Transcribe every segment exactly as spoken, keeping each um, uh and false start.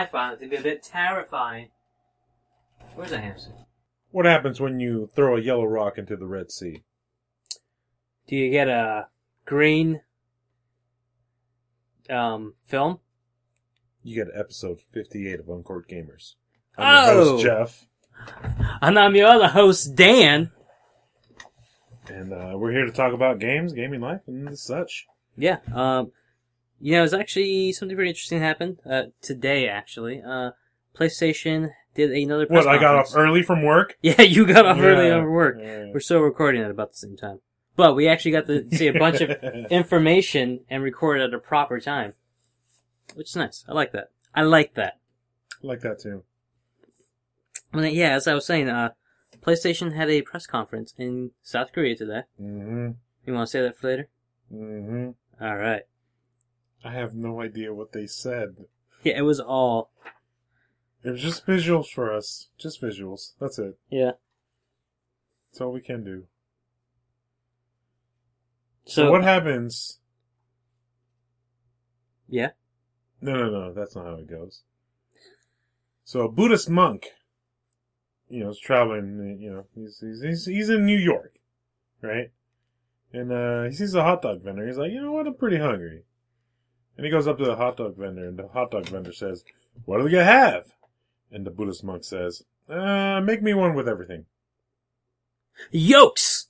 I find it to be a bit terrifying. Where's the hamster? What happens when you throw a yellow rock into the Red Sea? Do you get a green um, film? You get episode fifty-eight of Uncourt Gamers. I'm your Oh! host, Jeff. And I'm your other host, Dan. And uh, we're here to talk about games, gaming life, and such. Yeah. Um, you know, it's actually something pretty interesting happened uh, today, actually. Uh, PlayStation did another press What, I got conference. off early from work? Yeah, you got off Yeah. early over work. Yeah. We're still recording at about the same time. But we actually got to see a bunch of information and record at a proper time. Which is nice. I like that. I like that. I like that, too. Well, yeah, as I was saying, uh, PlayStation had a press conference in South Korea today. Mm-hmm. You want to say that for later? Mm-hmm. Alright. I have no idea what they said. Yeah, it was all... It was just visuals for us. Just visuals. That's it. Yeah. That's all we can do. So, So what happens... Yeah? No, no, no. That's not how it goes. So a Buddhist monk, you know, is traveling, you know, he's, he's, he's, he's in New York, right? And, uh, he sees a hot dog vendor. He's like, you know what? I'm pretty hungry. And he goes up to the hot dog vendor, and the hot dog vendor says, what do we have? And the Buddhist monk says, uh, make me one with everything. Yokes!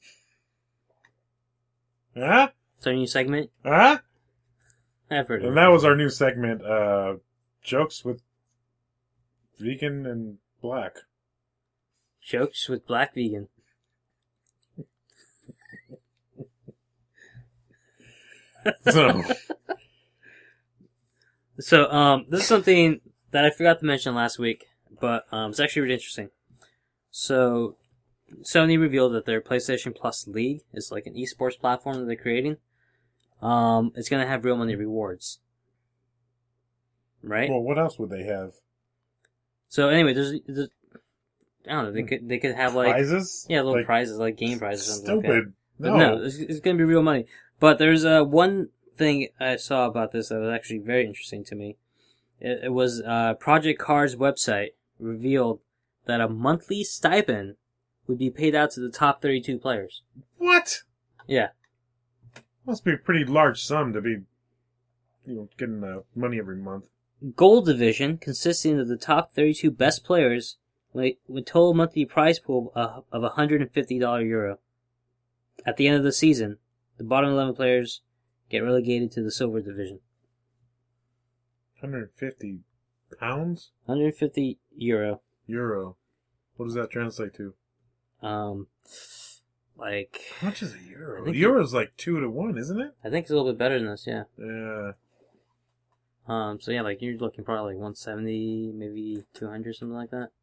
Huh? Is our new segment? Huh? I've heard of And it. that was our new segment, uh, jokes with vegan and black. Jokes with Black Vegan. So, So, um, this is something that I forgot to mention last week, but um, it's actually really interesting. So, Sony revealed that their PlayStation Plus League is like an esports platform that they're creating. Um, it's gonna have real money rewards, right? well, what else would they have? So anyway, there's, there's I don't know, they could they could have like Prizes? yeah, little Like, prizes like game prizes or something like that. Stupid. But No. no, it's, it's going to be real money. But there's uh, one thing I saw about this that was actually very interesting to me. It, it was uh, Project Cars website revealed that a monthly stipend would be paid out to the top thirty-two players. What? Yeah. Must be a pretty large sum to be, you know, getting uh, money every month. Gold Division, consisting of the top thirty-two best players, with with total monthly prize pool of of one hundred fifty dollars euro. At the end of the season, the bottom eleven players get relegated to the Silver Division. one hundred fifty pounds? one hundred fifty euro. Euro. What does that translate to? Um, like, How much is a euro? I think Euro's like two to one, isn't it? I think it's a little bit better than this, yeah. Yeah. Um, so yeah, like, you're looking probably like one seventy, maybe two hundred, something like that.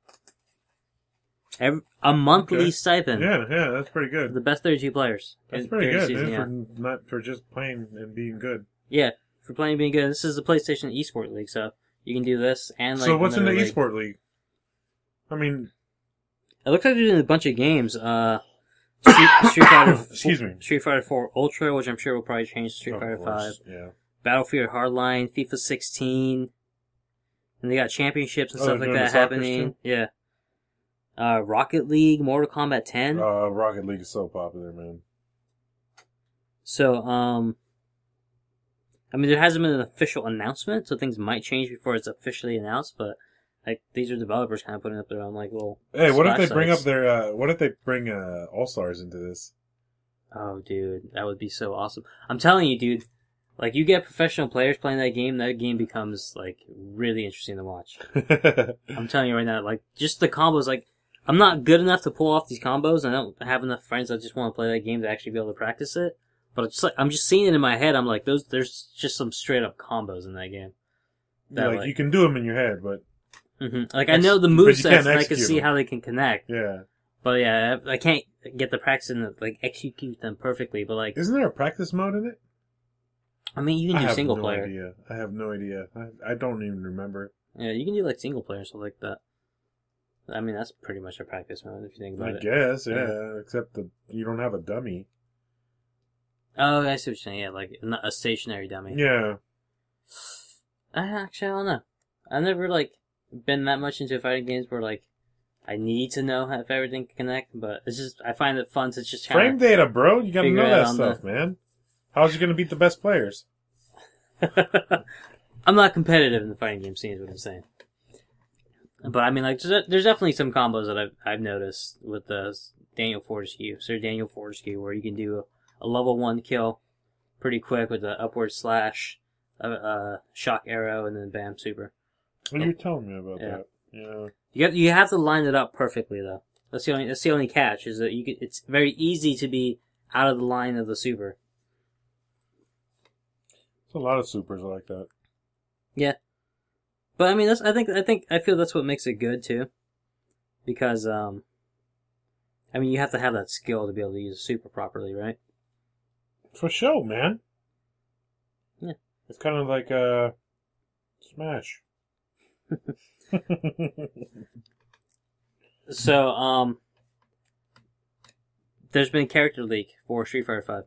Every, a monthly Okay. stipend Yeah, yeah, that's pretty for good. the best thirty-two players. That's in- pretty during the good, season, man, yeah. for not for just playing and being good. Yeah, for playing being good. This is the PlayStation eSport League, so you can do this and like. so what's in the another league. eSport league? I mean, It looks like they're doing a bunch of games. Uh, Street, Street Fighter. Excuse me. Street Fighter four Ultra, which I'm sure will probably change to Street of Fighter course, five. Yeah. Battlefield Hardline, FIFA sixteen, and they got championships and Oh, stuff they're like doing that the soccer happening. too? Yeah. Uh, Rocket League, Mortal Kombat ten. Uh, Rocket League is so popular, man. So, um, I mean, there hasn't been an official announcement, so things might change before it's officially announced. But like, these are developers kind of putting up their own like little. Hey, what if they splash bring sites. up their? Uh, what if they bring uh, All Stars into this? Oh, dude, that would be so awesome. I'm telling you, dude. Like, you get professional players playing that game, that game becomes, like, really interesting to watch. I'm telling you right now, like, just the combos, like, I'm not good enough to pull off these combos, and I don't have enough friends that just want to play that game to actually be able to practice it. But it's just like, I'm just seeing it in my head, I'm like, those, there's just some straight up combos in that game. That, like, you can do them in your head, but hmm like, I Ex- know the but you movesets, can't and I can execute see them. how they can connect. yeah. But yeah, I I can't get the practice and, like, execute them perfectly, but like, Isn't there a practice mode in it? I mean, you can I do have single no player. idea. I have no idea. I, I don't even remember. Yeah, you can do like single player stuff like that. I mean, that's pretty much a practice mode if you think about I it. guess, yeah, Yeah. Except that you don't have a dummy. Oh, I see what you're saying. Yeah, like not a stationary dummy. Yeah. Uh, actually, I don't know. I've never like been that much into fighting games where like I need to know if everything can connect, but it's just I find it fun to just kind Frame data, bro. You gotta figure know it that out on stuff, the- man. How's you gonna beat the best players? I'm not competitive in the fighting game scene, is what I'm saying. But I mean, like, there's there's definitely some combos that I've I've noticed with the Daniel Fortescue, Sir Daniel Fortescue, where you can do a, a level one kill pretty quick with the upward slash, a, a shock arrow, and then bam, super. Well, you're telling me about Yeah. that. Yeah. You have you have to line it up perfectly though. That's the only that's the only catch is that you can, it's very easy to be out of the line of the super. There's a lot of supers like that. Yeah, but I mean, that's I think I think I feel that's what makes it good too, because um, I mean, you have to have that skill to be able to use a super properly, right? For sure, man. Yeah. It's kind of like uh, Smash. So um, there's been a character leak for Street Fighter Five.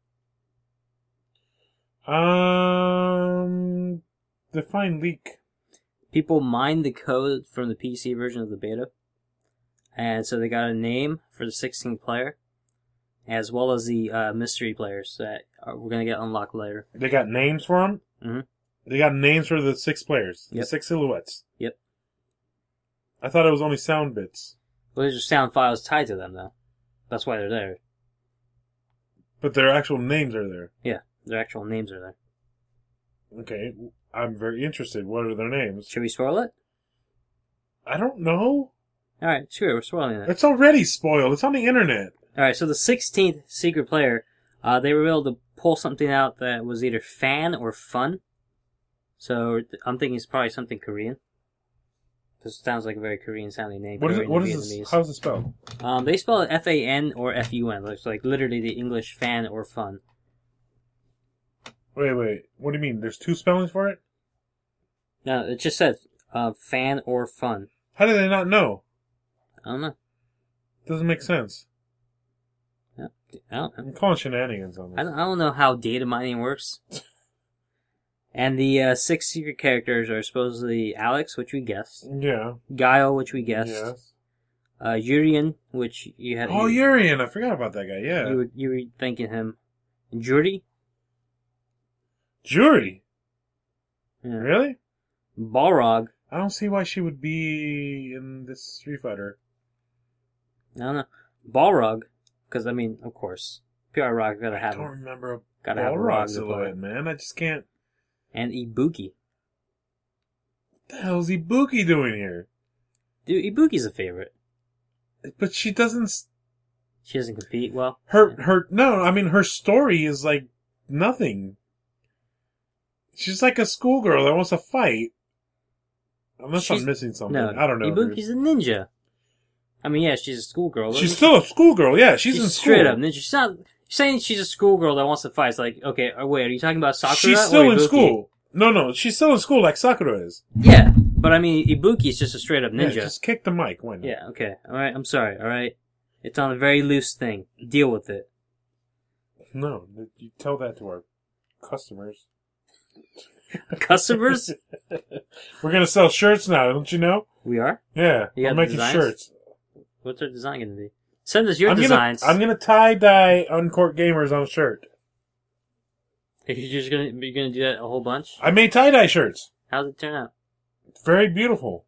Um, define leak. People mined the code from the P C version of the beta, and so they got a name for the sixteenth player, as well as the uh, mystery players that are, we're gonna get unlocked later. They got names for them. Mhm. They got names for the six players. The Yep. six silhouettes. Yep. I thought it was only sound bits, Well, there's just sound files tied to them though. That's why they're there. but their actual names are there. Yeah, their actual names are there. Okay, I'm very interested. What are their names? Should we spoil it? I don't know. All right, sure, we're spoiling it. It's already spoiled. It's on the internet. All right, so the sixteenth secret player, uh, they were able to pull something out that was either fan or fun. So I'm thinking it's probably something Korean. This sounds like a very Korean sounding name. What is it? Korean What or is this? Vietnamese. How's it spelled? Um, they spell it F A N or F U N. It's like literally the English fan or fun. Wait, wait. What do you mean? There's two spellings for it? No, it just says uh, fan or fun. How do they not know? I don't know. Doesn't make sense. Yeah, I don't know. I'm calling shenanigans on this. I don't, I don't know how data mining works. And the uh, six secret characters are supposedly Alex, which we guessed, Yeah. Guile, which we guessed, Yes. uh, Yurian, which you had. Oh, you, Urian. I forgot about that guy. Yeah. you were you were thinking him, Juri, Jury. yeah. Really? Balrog. I don't see why she would be in this Street Fighter. I don't know, Balrog, because I mean, of course, P R Rock gotta I have don't him, remember a gotta have a Balrog Rog to silhouette, play. man. I just can't. And Ibuki. What the hell is Ibuki doing here? Dude, Ibuki's a favorite. But she doesn't. s- She doesn't compete well. Her her no. I mean, her story is like nothing. She's like a schoolgirl that wants to fight. Unless She's- I'm missing something. No, I don't know. dude. Ibuki's a ninja. I mean, yeah, she's a schoolgirl. but She's still a schoolgirl. Yeah, she's, she's in straight school. up ninja. She's not you're saying she's a schoolgirl that wants to fight. It's like, okay, uh, wait, are you talking about Sakura? She's or still in Ibuki? school. No, no, she's still in school like Sakura is. Yeah, but I mean, Ibuki is just a straight up Yeah, ninja. just kick the mic. Why not? Yeah, okay, all right. I'm sorry. All right, it's on a very loose thing. Deal with it. No, you tell that to our customers. Customers, We're gonna sell shirts now, don't you know? we are. Yeah, You I'm got making designs? shirts. What's our design going to be? Send us your I'm designs. Gonna, I'm gonna tie dye Uncorked Gamers on a shirt. If you're just gonna you're gonna do that a whole bunch. I made tie dye shirts. How's it turn out? Very beautiful.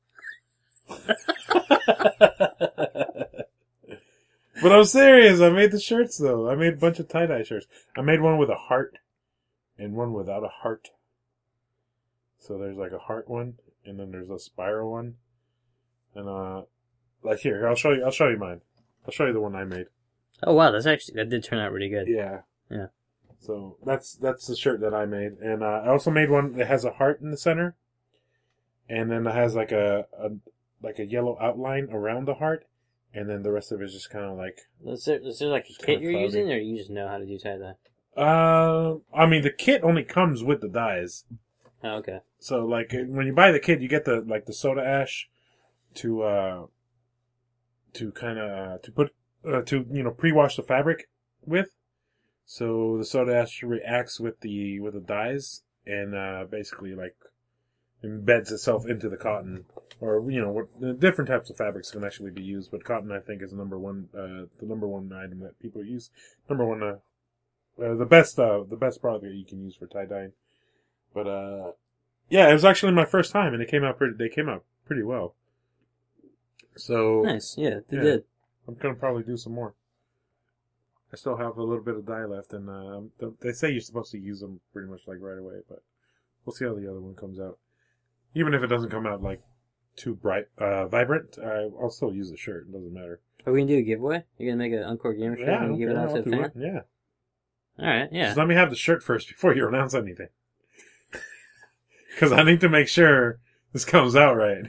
But I'm serious. I made the shirts though. I made a bunch of tie dye shirts. I made one with a heart and one without a heart. So there's like a heart one, and then there's a spiral one, and uh, like here, here I'll show you. I'll show you mine. I'll show you the one I made. Oh wow, that's actually that did turn out really good. Yeah. Yeah. So that's that's the shirt that I made, and uh, I also made one that has a heart in the center, and then it has like a, a like a yellow outline around the heart, and then the rest of it is just kind of like. Is there, is there like a It's kit kinda you're cloudy. using, or you just know how to do tie dye? Uh, I mean the kit only comes with the dyes, Oh, okay. so like when you buy the kit, you get the like the soda ash to uh to kind of to put uh, to you know pre-wash the fabric with. So the soda ash reacts with the with the dyes and uh, basically like embeds itself into the cotton, or you know, what different types of fabrics can actually be used. But cotton, I think, is the number one, uh, the number one item that people use. Number one, uh, uh, the best, uh, the best product that you can use for tie dyeing. But uh, yeah, it was actually my first time, and it came out pretty. They came out pretty well. So Nice, yeah, they yeah. did. I'm gonna probably do some more. I still have a little bit of dye left, and uh, they say you're supposed to use them pretty much like right away, but we'll see how the other one comes out. Even if it doesn't come out like too bright, uh, vibrant, I, I'll still use the shirt. It doesn't matter. Are we gonna do a giveaway? You're gonna make an Encore Gamer shirt Yeah, and okay, give it out I'll to the do fan? it. Yeah. All right, yeah. Just let me have the shirt first before you announce anything, because I need to make sure this comes out right.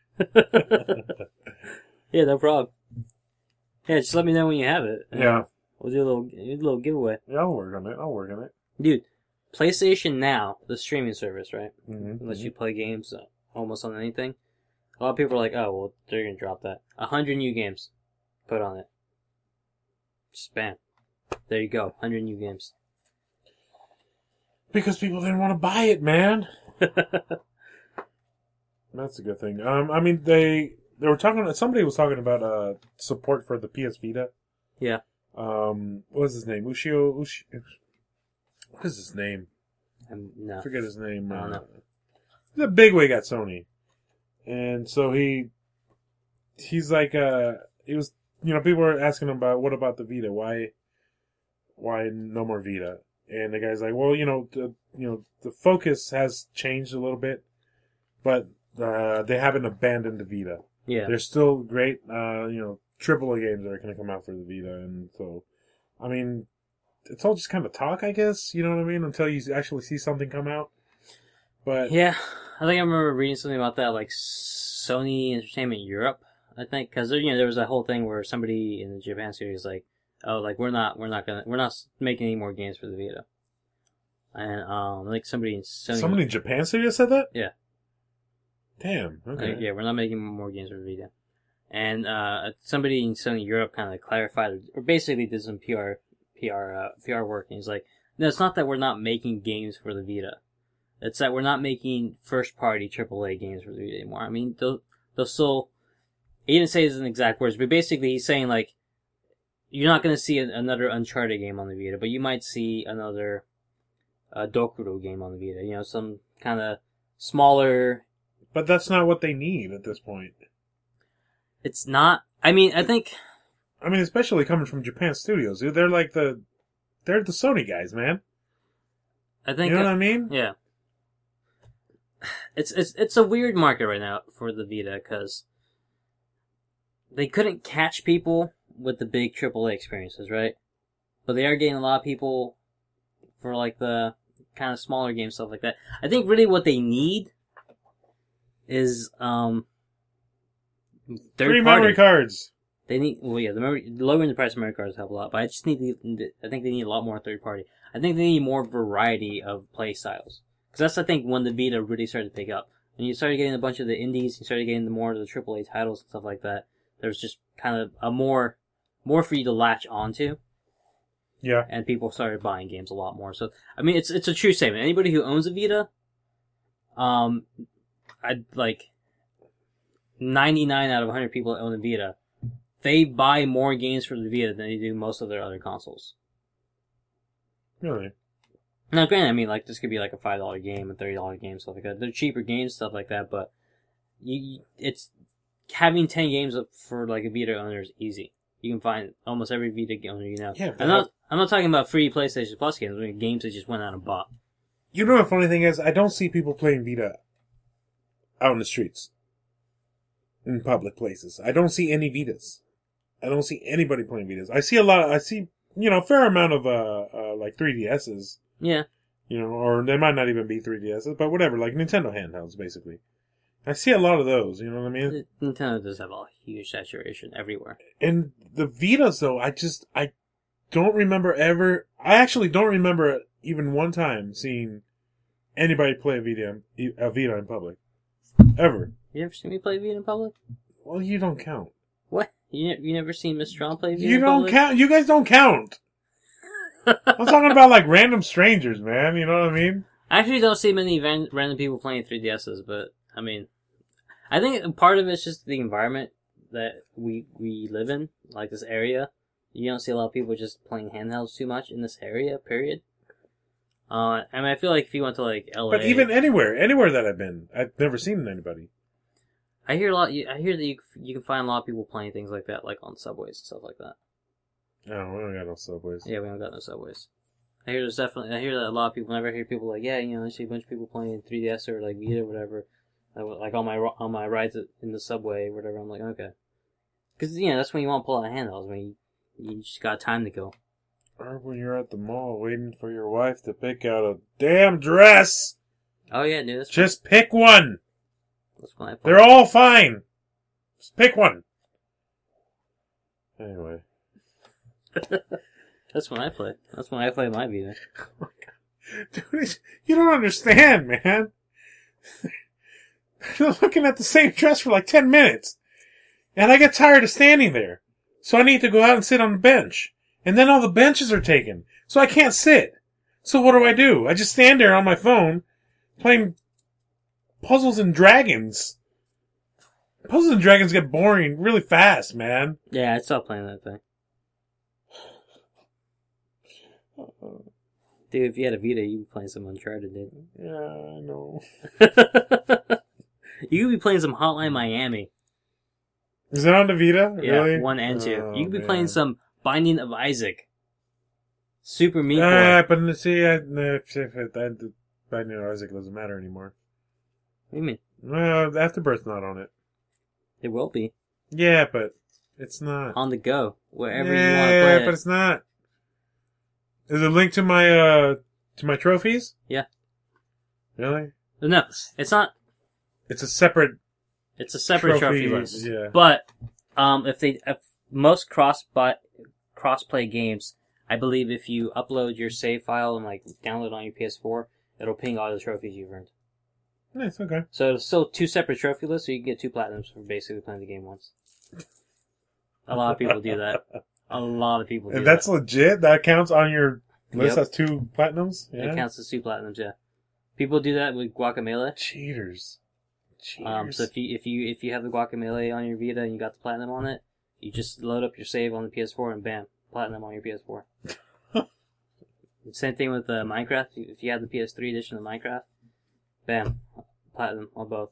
Yeah, no problem. Yeah, just let me know when you have it. Yeah. We'll do a little, a little giveaway. Yeah, I'll work on it. I'll work on it. Dude, PlayStation Now, the streaming service, right? Mm-hmm. Lets you play games uh, almost on anything. A lot of people are like, oh, well, they're going to drop that. A hundred new games put on it. Just bam. There you go. A hundred new games. Because people didn't want to buy it, man. That's a good thing. Um, I mean, they they were talking. Somebody was talking about uh support for the P S Vita. Yeah. Um, what was his name? Ushio. Ushi, what is his name? Um, no. I forget his name. I don't know. Uh, he's a bigwig at Sony, and so he he's like uh he was you know people were asking him about what about the Vita? Why why no more Vita? And the guy's like, well, you know, the, you know, the focus has changed a little bit, but uh, they haven't abandoned the Vita. Yeah. There's still great, uh, you know, triple A games that are going to come out for the Vita, and so, I mean, it's all just kind of talk, I guess. You know what I mean? Until you actually see something come out. But yeah, I think I remember reading something about that, like Sony Entertainment Europe. I think because you know there was that whole thing where somebody in the Japan series like, oh, like we're not, we're not gonna, we're not making any more games for the Vita. And um, like somebody in Sony, somebody in Japan studio said that? Yeah. Damn. Okay. Like, yeah, we're not making more games for the Vita. And uh, somebody in Sony Europe kind of clarified, or basically did some P R, P R, uh, P R work, and he's like, no, it's not that we're not making games for the Vita. It's that we're not making first-party triple A games for the Vita anymore. I mean, they'll, they'll still, he didn't say this in exact words, but basically he's saying, like, you're not going to see another Uncharted game on the Vita, but you might see another uh, Dokuro game on the Vita. You know, some kind of smaller... But that's not what they need at this point. It's not... I mean, I think... I mean, especially coming from Japan Studios. Dude, they're like the... They're the Sony guys, man. I think... You know uh, what I mean? Yeah. It's, it's, it's a weird market right now for the Vita, because they couldn't catch people with the big triple A experiences, right? But they are getting a lot of people for, like, the kind of smaller games, stuff like that. I think really what they need is, um... third Free party. memory cards. They need, well, yeah, the memory, lowering the price of memory cards help a lot, but I just need, to, I think they need a lot more third party. I think they need more variety of play styles. Because that's, I think, when the Vita really started to pick up. When you started getting a bunch of the indies, you started getting the more of the triple A titles and stuff like that, there was just kind of a more, more for you to latch onto. Yeah. And people started buying games a lot more. So, I mean, it's, it's a true statement. Anybody who owns a Vita, um, I'd, like, ninety-nine out of one hundred people that own a Vita, they buy more games for the Vita than they do most of their other consoles. Really? Now, granted, I mean, like, this could be like a five dollar game, a thirty dollar game, stuff like that. They're cheaper games, stuff like that, but you, it's, having ten games up for, like, a Vita owner is easy. You can find almost every Vita owner you know. Yeah, I'm not, I'm not talking about free PlayStation Plus games, I mean, games that just went out and bought. You know the funny thing is, I don't see people playing Vita out in the streets. In public places. I don't see any Vitas. I don't see anybody playing Vitas. I see a lot, I see, you know, a fair amount of, uh, uh like three D S's. Yeah. You know, or they might not even be three D S's, but whatever, like Nintendo handhelds, basically. I see a lot of those, you know what I mean? Nintendo does have a huge saturation everywhere. And the Vitas, though, I just, I don't remember ever, I actually don't remember even one time seeing anybody play a Vita, a Vita in public. Ever. You ever seen me play Vita in public? Well, you don't count. What? You ne- you never seen Miss Strong play Vita You in don't public? count. You guys don't count. I'm talking about like random strangers, man. You know what I mean? I actually don't see many ran- random people playing three D S's, but I mean, I think part of it's just the environment that we we live in, like this area. You don't see a lot of people just playing handhelds too much in this area. Period. Uh, I mean, I feel like if you went to like L A, But even anywhere, anywhere that I've been, I've never seen anybody. I hear a lot. I hear that you you can find a lot of people playing things like that, like on subways and stuff like that. No, we don't got no subways. Yeah, we don't got no subways. I hear there's definitely. I hear that a lot of people. Whenever I hear people like, yeah, you know, I see a bunch of people playing three D S or like Vita or whatever, like on my on my rides in the subway or whatever. I'm like, okay, because you know that's when you want to pull out handhelds when you you just got time to go. Or when you're at the mall waiting for your wife to pick out a damn dress. Oh yeah, dude. That's Just pick one. That's when I play. They're all fine. Just pick one. Anyway. That's when I play. That's when I play my Vita. Oh my God. Dude, you don't understand, man. They're looking at the same dress for like ten minutes. And I get tired of standing there. So I need to go out and sit on the bench. And then all the benches are taken. So I can't sit. So what do I do? I just stand there on my phone playing Puzzles and Dragons. Puzzles and Dragons get boring really fast, man. Yeah, I stopped playing that thing. Dude, if you had a Vita, you'd be playing some Uncharted, dude. Yeah, I know. You could be playing some Hotline Miami. Is it on the Vita? Yeah, Really? one and two. Oh, you could be man. playing some Binding of Isaac. Super Meat Boy. Ah, but see, I, no, that Binding of Isaac doesn't matter anymore. What do you mean? Well, Afterbirth's not on it. It will be. Yeah, but it's not. On the go. Wherever yeah, you want to play but it. it's not. Is it linked to my, uh, to my trophies? Yeah. Really? No, it's not. It's a separate... It's a separate trophy, Trophy, list. yeah. But, um, if they, if most cross, but, cross-play games, I believe if you upload your save file and, like, download it on your P S four, it'll ping all the trophies you've earned. Nice, okay. So it's still two separate trophy lists, so you can get two platinums for basically playing the game once. A lot of people do that. A lot of people do And that's that. legit? That counts on your list Yep. as two platinums? Yeah. It counts as two platinums, yeah. People do that with Guacamelee. Cheaters. Cheaters. Um, so if you if you if you have the Guacamelee on your Vita and you got the platinum on it, you just load up your save on the P S four and bam, platinum on your P S four. Same thing with uh, Minecraft. If you have the P S three edition of Minecraft, bam, platinum on both.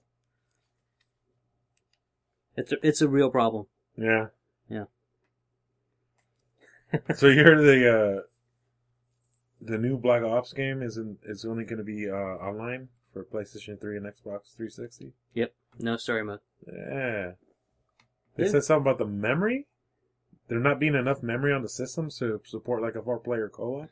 It's a, it's a real problem. Yeah. Yeah. So you're the uh, the new Black Ops game isn't is only going to be uh, online for PlayStation three and Xbox three sixty? Yep, no story mode. Yeah. They Yeah. said something about the memory? There not being enough memory on the systems to support like a four player co-op?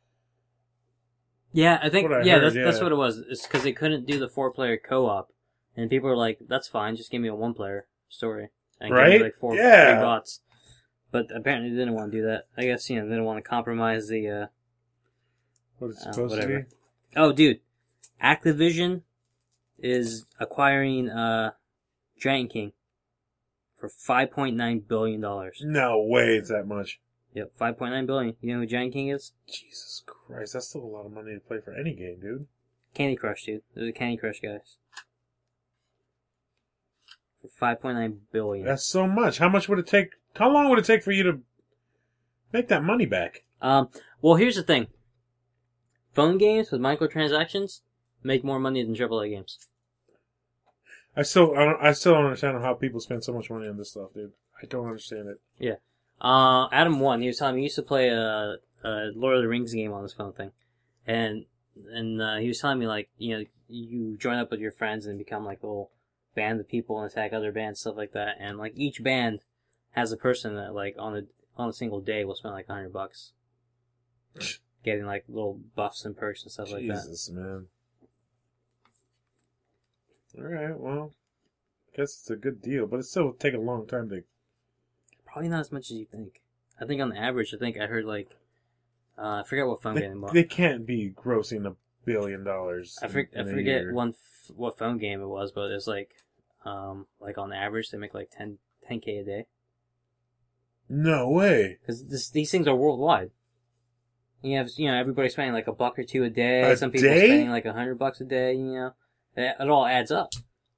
Yeah, I think What I yeah, heard, that's yeah. that's what it was. It's because they couldn't do the four player co op, and people were like, "That's fine, just give me a one player story." And give Right? me like four Yeah. three bots. But apparently they didn't want to do that. I guess you know they didn't want to compromise the. Uh, What it's Uh, supposed to whatever. be? Oh, dude, Activision is acquiring uh, Giant King for five point nine billion dollars. No way it's that much. Yep, five point nine billion. You know who Giant King is? Jesus Christ, that's still a lot of money to play for any game, dude. Candy Crush, dude. They're the Candy Crush guys. For five point nine billion. That's so much. How much would it take? How long would it take for you to make that money back? Um. Well, here's the thing. Phone games with microtransactions make more money than triple A games. I still, I, don't, I still don't understand how people spend so much money on this stuff, dude. I don't understand it. Yeah. Uh, Adam one, he was telling me he used to play a, a Lord of the Rings game on his phone thing. And, and, uh, he was telling me, like, you know, you join up with your friends and become, like, a little band of people and attack other bands, stuff like that. And, like, each band has a person that, like, on a, on a single day will spend, like, a hundred bucks. Getting, like, little buffs and perks and stuff like that. Jesus, man. Alright, well, I guess it's a good deal, but it still would take a long time to... Probably not as much as you think. I think on the average, I think I heard, like, uh, I forget what phone They, game it was. they can't be grossing a billion dollars. I, for, I in a forget year. one f- what phone game it was, but it's like, um, like on average they make like ten k a day No way. because these things are worldwide. You have, you know, everybody spending like a buck or two a day. A Some people day? spending like a hundred bucks a day. You know, it, it all adds up.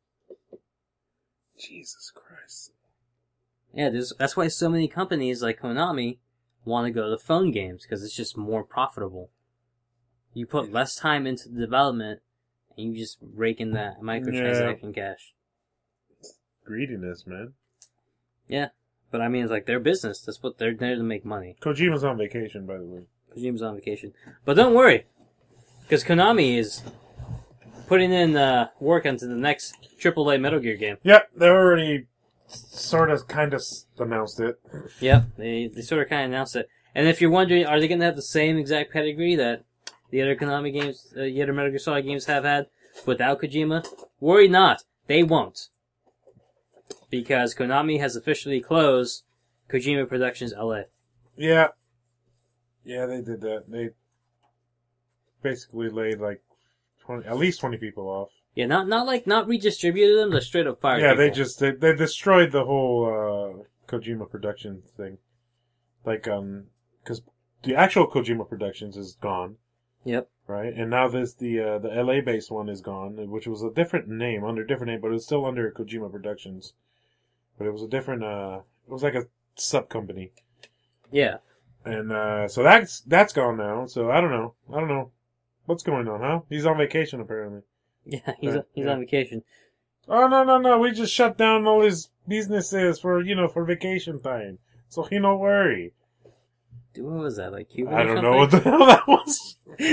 Jesus Christ. Yeah, there's, that's why so many companies like Konami want to go to phone games, because it's just more profitable. You put less time into the development, and you just rake in that microtransaction Yeah. cash. Greediness, man. Yeah, but I mean, it's like their business. That's what they're there to make money. Kojima's on vacation, by the way. Kojima's on vacation. But don't worry, because Konami is putting in uh, work onto the next triple A Metal Gear game. Yep, they already sort of, kind of announced it. Yep, they they sort of kind of announced it. And if you're wondering, are they going to have the same exact pedigree that the other Konami games, uh, the other Metal Gear Solid games have had without Kojima? Worry not, they won't. Because Konami has officially closed Kojima Productions L A. Yeah. Yeah, they did that. They basically laid like twenty, at least twenty people off. Yeah, not not like not redistributed them, but straight up fired Yeah, people. they just they, they destroyed the whole uh, Kojima Productions thing. Like, um, because the actual Kojima Productions is gone, Yep. right? And now this the uh, the L A based one is gone, which was a different name, under a different name, but it was still under Kojima Productions. But it was a different. Uh, it was like a sub company. Yeah. And uh, so that's that's gone now. So I don't know. I don't know what's going on, huh? He's on vacation apparently. Yeah, he's Right, he's yeah. on vacation. Oh no no no! We just shut down all his businesses for you know for vacation time. So he no worry. Dude, what was that, like Cuban I or don't something? know what the hell that was.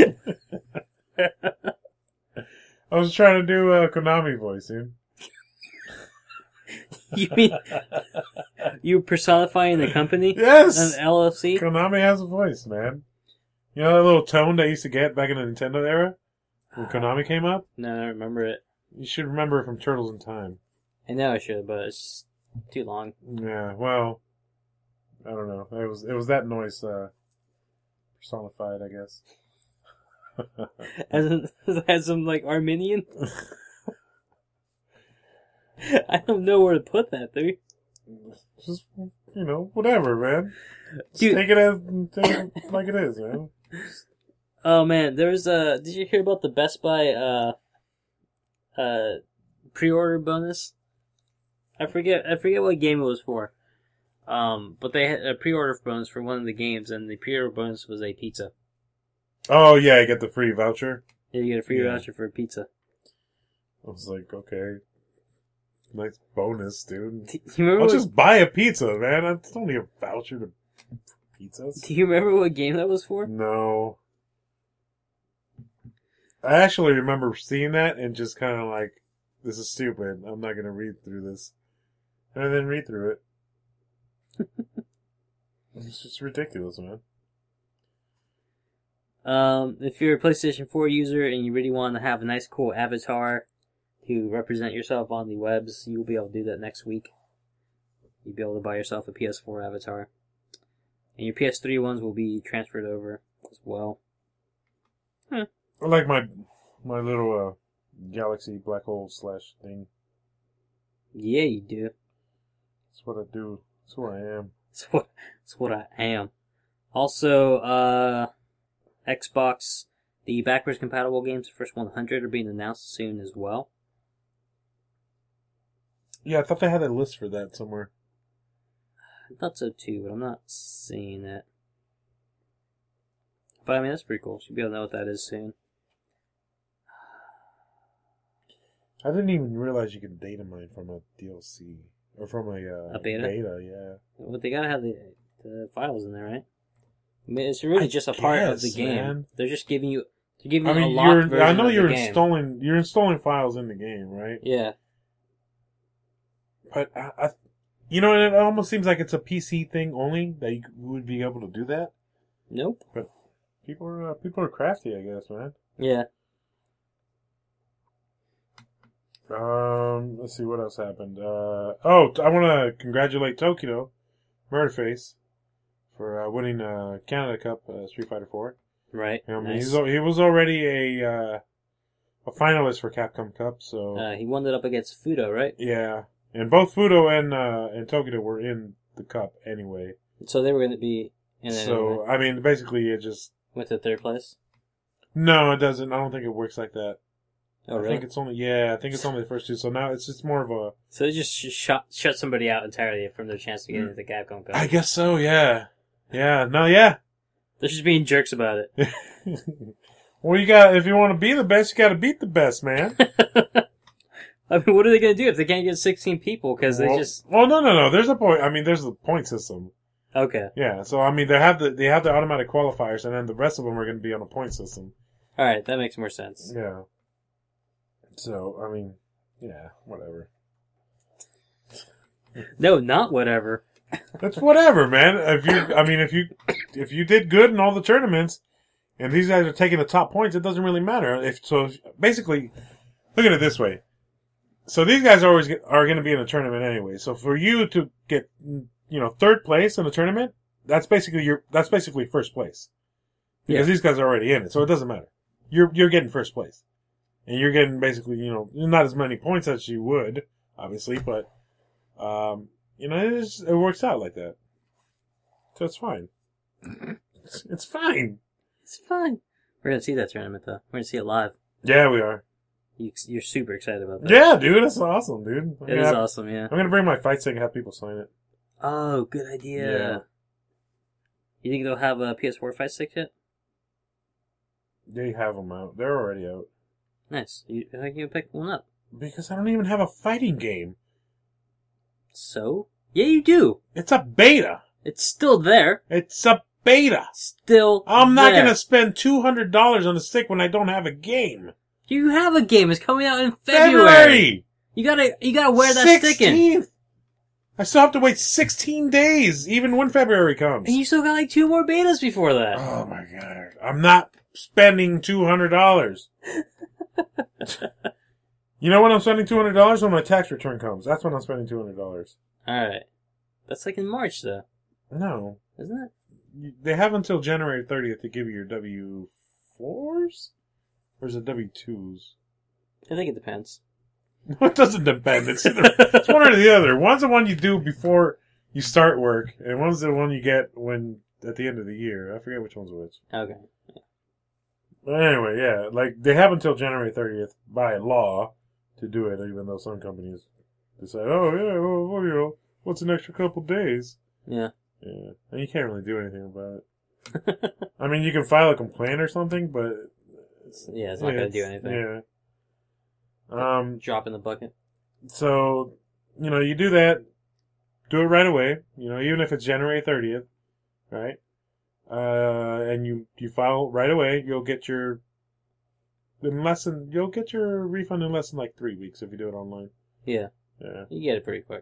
I was trying to do a Konami voice, dude. You mean you personifying the company? Yes. An L L C? Konami has a voice, man. You know that little tone they used to get back in the Nintendo era when Konami came up. No, I don't remember it. You should remember it from Turtles in Time. I know I should, but it's too long. Yeah, well, I don't know. It was it was that noise uh, personified, I guess. As in, as some like Armenian. I don't know where to put that, dude. Just you know, whatever, man. Just Dude. take it as take it like it is, man. Oh man, there's a. Did you hear about the Best Buy uh uh pre-order bonus? I forget. I forget what game it was for. Um, but they had a pre-order bonus for one of the games, and the pre-order bonus was a pizza. Oh yeah, you get the free voucher. Yeah, you get a free Yeah. voucher for a pizza. I was like, okay, nice bonus, dude. Do you remember? I'll What, just buy a pizza, man. I don't need a voucher to pizzas. do you remember what game that was for? No. I actually remember seeing that and just kind of like, this is stupid. I'm not going to read through this. And I didn't read through it. It's just ridiculous, man. Um, if you're a PlayStation four user and you really want to have a nice, cool avatar to represent yourself on the webs, you'll be able to do that next week. You'll be able to buy yourself a P S four avatar. And your P S three ones will be transferred over as well. I like my my little uh, galaxy black hole slash thing. Yeah, you do. That's what I do. That's who I am. That's what, that's what I am. Also, uh, Xbox, the backwards compatible games, the first one hundred, are being announced soon as well. Yeah, I thought they had a list for that somewhere. I thought so too, but I'm not seeing it. But I mean, that's pretty cool. Should be able to know what that is soon. I didn't even realize you could data mine from a D L C. Or from a, uh, A beta? beta, yeah. But they gotta have the, the files in there, right? I mean, it's really I just a part of the guess, game. man. They're just giving you, they're giving I you mean, a locked you're, version I know of you're the game. installing you're installing files in the game, right? Yeah. But I, I you know, it almost seems like it's a P C thing only that you would be able to do that. Nope. People are uh, people are crafty, I guess, man. Yeah. Um, let's see what else happened. Uh, oh, I want to congratulate Tokido Murderface for uh, winning uh, Canada Cup uh, Street Fighter four. Right. I mean, Nice. he's, al- he was already a uh, a finalist for Capcom Cup, so Uh, he won it up against Fudo, right? yeah. And both Fudo and uh, and Tokido were in the cup anyway. So they were going to be in it. So anyway. I mean, basically, it just With the third place? No, it doesn't. I don't think it works like that. Oh, I really? think it's only yeah. I think it's only the first two. So now it's just more of a. So they just sh- shut shut somebody out entirely from their chance to get into the Capcom Cup. I guess so. Yeah. Yeah. No. Yeah. They're just being jerks about it. Well, you got if you want to be the best, you got to beat the best, man. I mean, what are they going to do if they can't get sixteen people? Because well, they just well, no, no, no. There's a point. I mean, there's a point system. okay. Yeah. So I mean, they have the they have the automatic qualifiers, and then the rest of them are going to be on a point system. All right, that makes more sense. Yeah. So I mean, yeah, whatever. No, not whatever. It's whatever, man. If you, I mean, if you if you did good in all the tournaments, and these guys are taking the top points, it doesn't really matter. If so, basically, look at it this way. So these guys are always are going to be in a tournament anyway. So for you to get, you know, third place in a tournament, that's basically your that's basically first place because Yeah. these guys are already in it. So it doesn't matter. You're you're getting first place, and you're getting basically, you know, not as many points as you would, obviously, but um, you know, it, is, it works out like that. So it's fine. It's, it's fine. It's fine. We're gonna see that tournament though. We're gonna see it live. Yeah, we are. You, you're super excited about that. Yeah, dude, that's awesome, dude. It is awesome. Yeah. I'm gonna bring my fight stick and have people sign it. Oh, good idea. Yeah. You think they'll have a P S four fight stick yet? They have them out. They're already out. Nice. You, how can you pick one up? Because I don't even have a fighting game. So? Yeah, you do. It's a beta. It's still there. It's a beta. Still. I'm not there. gonna spend two hundred dollars on a stick when I don't have a game. You have a game. It's coming out in February. February. You gotta, you gotta wear that stick in. sixteenth. I still have to wait sixteen days, even when February comes. And you still got like two more betas before that. Oh my god. I'm not spending two hundred dollars. You know when I'm spending two hundred dollars? When my tax return comes. That's when I'm spending two hundred dollars. Alright. That's like in March though, No. isn't it? You- They have until January thirtieth to give you your W fours? Or is it W twos? I think it depends. It doesn't depend. It's either it's one or the other. One's the one you do before you start work, and one's the one you get when at the end of the year. I forget which one's which. Okay. But anyway, yeah, like they have until January thirtieth by law to do it, even though some companies decide, oh yeah, well, well you know, what's an extra couple days? Yeah. Yeah, and you can't really do anything about it. I mean, you can file a complaint or something, but It's- yeah, it's not yeah, gonna do anything. Yeah. Um. Drop in the bucket. So, you know, you do that, do it right away. You know, even if it's January thirtieth, right? Uh, and you you file right away, you'll get your in less than you'll get your refund in less than like three weeks if you do it online. Yeah. Yeah. You get it pretty quick.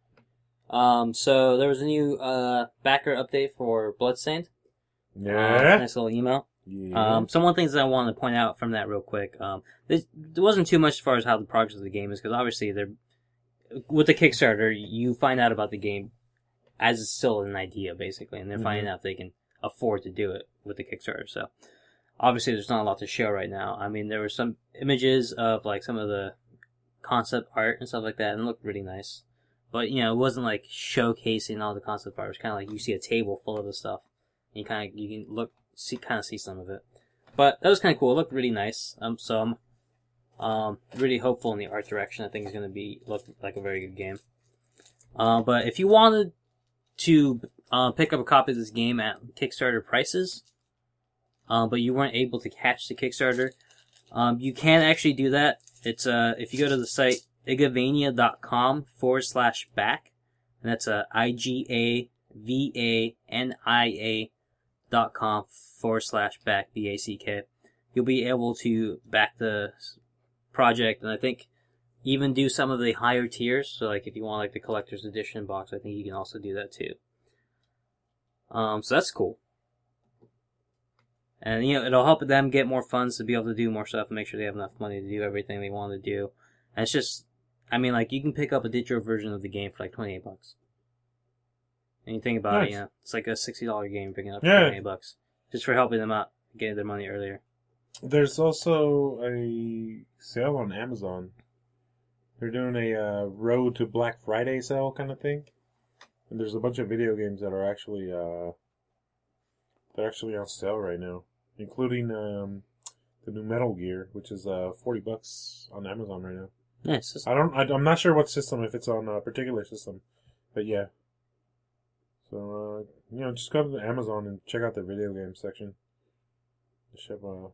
Um, so there was a new uh backer update for Bloodstained. Uh, Yeah. nice little email. Yeah. Um, some one things that I wanted to point out from that real quick. Um, there, there wasn't too much as far as how the progress of the game is, because obviously they're with the Kickstarter, you find out about the game as it's still an idea, basically, and they're Mhm. finding out if they can afford to do it with the Kickstarter. So obviously, there's not a lot to show right now. I mean, there were some images of like some of the concept art and stuff like that, and it looked really nice. But you know, it wasn't like showcasing all the concept art. It was kind of like you see a table full of the stuff, and you kind of you can look. See, kind of see some of it, but that was kind of cool. It looked really nice. Um, so I'm um really hopeful in the art direction. I think it's going to be look like a very good game. Uh, but if you wanted to uh, pick up a copy of this game at Kickstarter prices, uh, but you weren't able to catch the Kickstarter, um, you can actually do that. It's uh if you go to the site igavania.com forward slash back, and that's a I G A V A N I A dot com forward slash back B A C K. You'll be able to back the project, and I think even do some of the higher tiers. So, like if you want like the collector's edition box, I think you can also do that too. Um, so that's cool, and you know it'll help them get more funds to be able to do more stuff and make sure they have enough money to do everything they want to do. And it's just, I mean, like you can pick up a digital version of the game for like twenty-eight bucks. And you think about Nice. it, you know, it's like a sixty dollar game picking up Yeah. twenty-eight bucks just for helping them out, getting their money earlier. There's also a sale on Amazon. They're doing a uh, Road to Black Friday sale kind of thing. And there's a bunch of video games that are actually uh, they're actually on sale right now. including um, the new Metal Gear, which is uh, forty bucks on Amazon right now. Nice. I don't. I, I'm not sure what system, if it's on a particular system, but yeah. So uh, you know, just go to Amazon and check out the video game section. They should have a,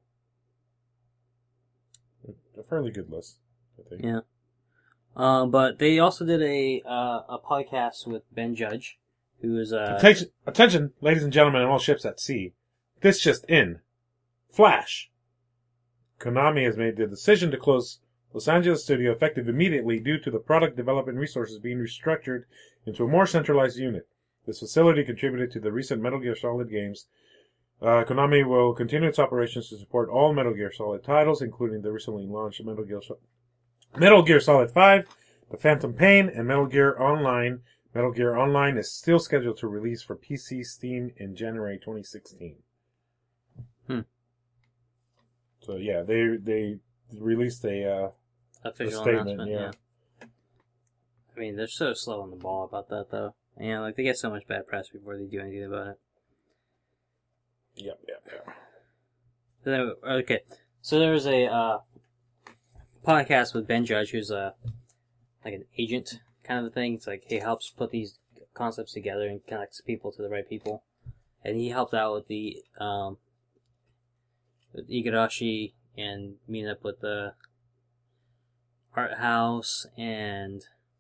a fairly good list, I think. Yeah. Uh, but they also did a uh, a podcast with Ben Judge, who is uh attention, attention, ladies and gentlemen, and all ships at sea. This just in: Flash. Konami has made the decision to close Los Angeles studio effective immediately due to the product development resources being restructured into a more centralized unit. This facility contributed to the recent Metal Gear Solid games. Uh, Konami will continue its operations to support all Metal Gear Solid titles, including the recently launched Metal Gear, so- Metal Gear Solid five, The Phantom Pain, and Metal Gear Online. Metal Gear Online is still scheduled to release for P C Steam in January twenty sixteen. Hmm. So yeah, they they released a, uh, official a statement. announcement. Yeah. Yeah. I mean, they're so slow on the ball about that, though. You know, like they get so much bad press before they do anything about it. Yep, yep, yep. So then, okay, so there was a uh, podcast with Ben Judge, who's a like an agent kind of a thing. It's like he helps put these concepts together and connects people to the right people. And he helped out with the um, with Igarashi and meeting up with the Art House, and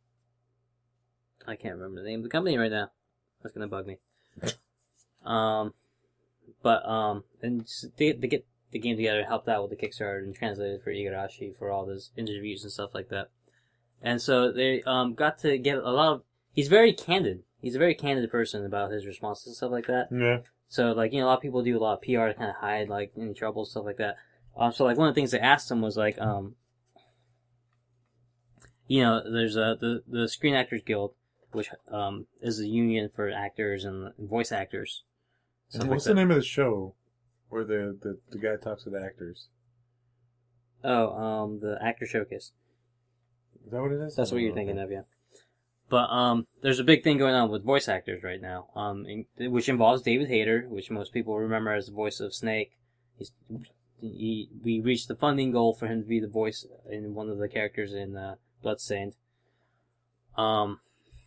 I can't remember the name of the company right now. That's gonna bug me. Um, but um, and they they get the game together, helped out with the Kickstarter, and translated for Igarashi for all those interviews and stuff like that. And so they um got to get a lot of. He's very candid. He's a very candid person about his responses and stuff like that. Yeah. So like you know, a lot of people do a lot of P R to kind of hide like any trouble stuff like that. Um, so like one of the things they asked him was like um, you know, there's a the the Screen Actors Guild, which um is a union for actors and voice actors. And what's like the name of the show where the, the, the guy talks to the actors? Oh, um, the Actor Showcase. Is that what it is? That's what you're thinking of, yeah. But um, there's a big thing going on with voice actors right now, um, in, which involves David Hayter, which most people remember as the voice of Snake. He's, he, we reached the funding goal for him to be the voice in one of the characters in uh, Bloodstained. Um,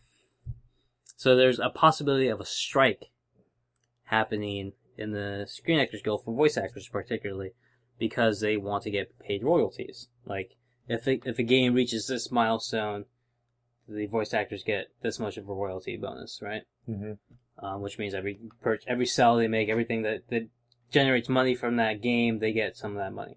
so there's a possibility of a strike happening in the Screen Actors Guild for voice actors, particularly because they want to get paid royalties. Like if it, if a game reaches this milestone, the voice actors get this much of a royalty bonus, right? Mm-hmm. Um, which means every per- every sell they make, everything that, that generates money from that game, they get some of that money.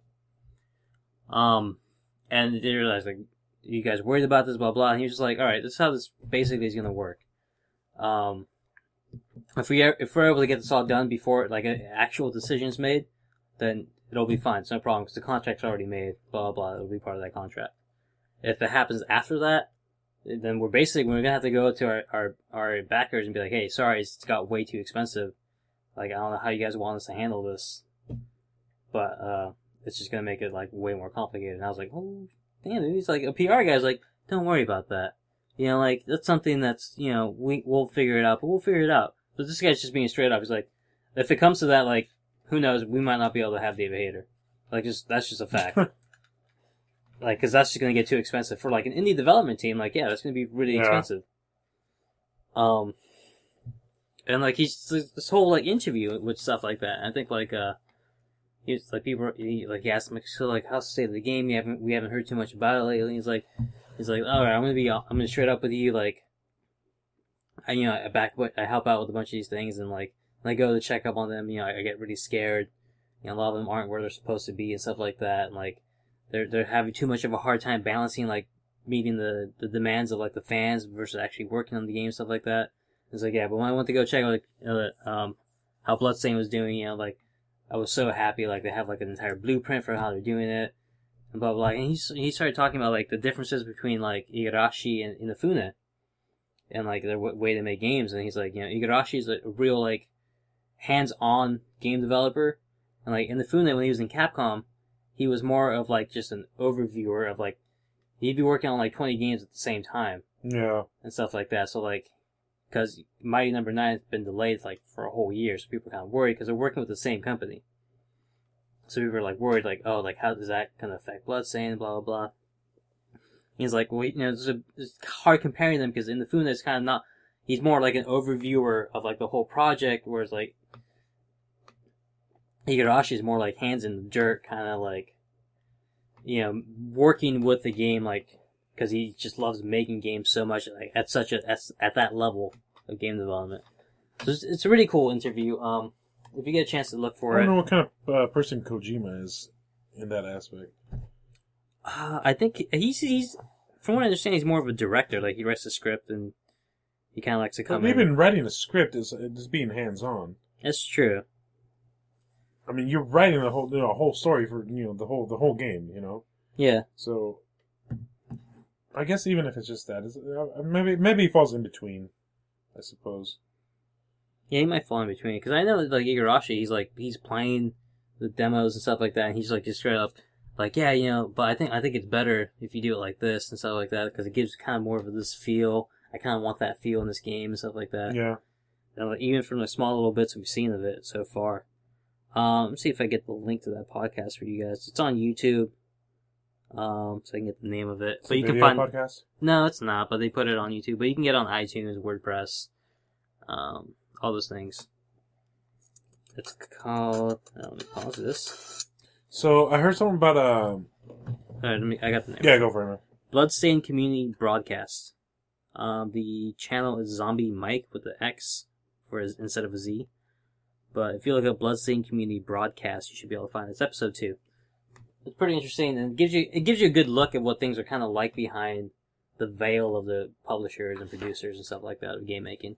Um, and they realized, like, you guys worried about this, blah, blah, and he was just like, alright, this is how this basically is gonna work. Um, if we are, if we're able to get this all done before, like, an actual decision is made, then it'll be fine, it's no problem, because the contract's already made, blah, blah, it'll be part of that contract. If it happens after that, then we're basically, we're gonna have to go to our, our, our backers and be like, hey, sorry, it's got way too expensive. Like, I don't know how you guys want us to handle this. But, uh, it's just gonna make it, like, way more complicated. And I was like, oh, damn, he's like, a P R guy's like, don't worry about that. You know, like, that's something that's, you know, we, we'll figure it out, but we'll figure it out. But this guy's just being straight up. He's like, if it comes to that, like, who knows, we might not be able to have David Hayter. Like, just, that's just a fact. Like, cause that's just gonna get too expensive for like an indie development team. Like, yeah, that's gonna be really Yeah. expensive. Um, and like he's this whole like interview with stuff like that. I think like uh, he's like people he, like he asked him like, so like how's the state of the game? You haven't we haven't heard too much about it lately. He's like he's like all right, I'm gonna be I'm gonna straight up with you. Like, I you know I back I help out with a bunch of these things and like when I go to check up on them, you know I, I get really scared. You know a lot of them aren't where they're supposed to be and stuff like that. And like. They're they're having too much of a hard time balancing like meeting the, the demands of like the fans versus actually working on the game and stuff like that. It's like yeah, but when I went to go check out like uh, um how Bloodstained was doing, you know, like I was so happy like they have like an entire blueprint for how they're doing it and blah blah. And he he started talking about like the differences between like Igarashi and Inafune and like their w- way to make games. And he's like, you know, Igarashi is a real like hands-on game developer, and like Inafune when he was in Capcom. He was more of like just an overviewer of like he'd be working on like twenty games at the same time. Yeah. And stuff like that. So like, because Mighty Number Nine has been delayed like for a whole year, so people are kind of worried because they're working with the same company. So we were like worried, like, oh, like how is that gonna affect Bloodstained, blah blah blah. He's like, well, you know, it's, a, it's hard comparing them because in the Fune, it's kind of not. He's more like an overviewer of like the whole project, whereas like Igarashi is more like hands in the dirt, kind of like, you know, working with the game, like because he just loves making games so much, like at such a at, at that level of game development. So it's, it's a really cool interview. Um, if you get a chance to look for I don't it, know what kind of uh, person Kojima is in that aspect. uh, I think he's he's from what I understand, he's more of a director. Like he writes the script and he kind of likes to come But in. even writing a script is is being hands on. That's true. I mean, you're writing the whole you know, a whole story for you know the whole the whole game. You know, Yeah. so I guess even if it's just that, it's, uh, maybe maybe he falls in between. I suppose. Yeah, he might fall in between because I know that, like Igarashi, he's like he's playing the demos and stuff like that, and he's like just straight up like, yeah, you know, but I think I think it's better if you do it like this and stuff like that because it gives kind of more of this feel. I kind of want that feel in this game and stuff like that. Yeah. And, like, even from the small little bits we've seen of it so far. Um, let's see if I get the link to that podcast for you guys. It's on YouTube, um, so I can get the name of it. It's but a you can video find podcast. no, it's not. But they put it on YouTube. But you can get it on iTunes, WordPress, um, all those things. It's called. Oh, let me pause this. So I heard something about uh. All right, let me. I got the name. Yeah, go for it, man. Bloodstained Community Broadcast. Um, the channel is Zombie Mike with the X for his, instead of a Z. But if you look up Bloodstained Community Broadcast, you should be able to find it. It's episode two. It's pretty interesting, and it gives you it gives you a good look at what things are kind of like behind the veil of the publishers and producers and stuff like that of game making.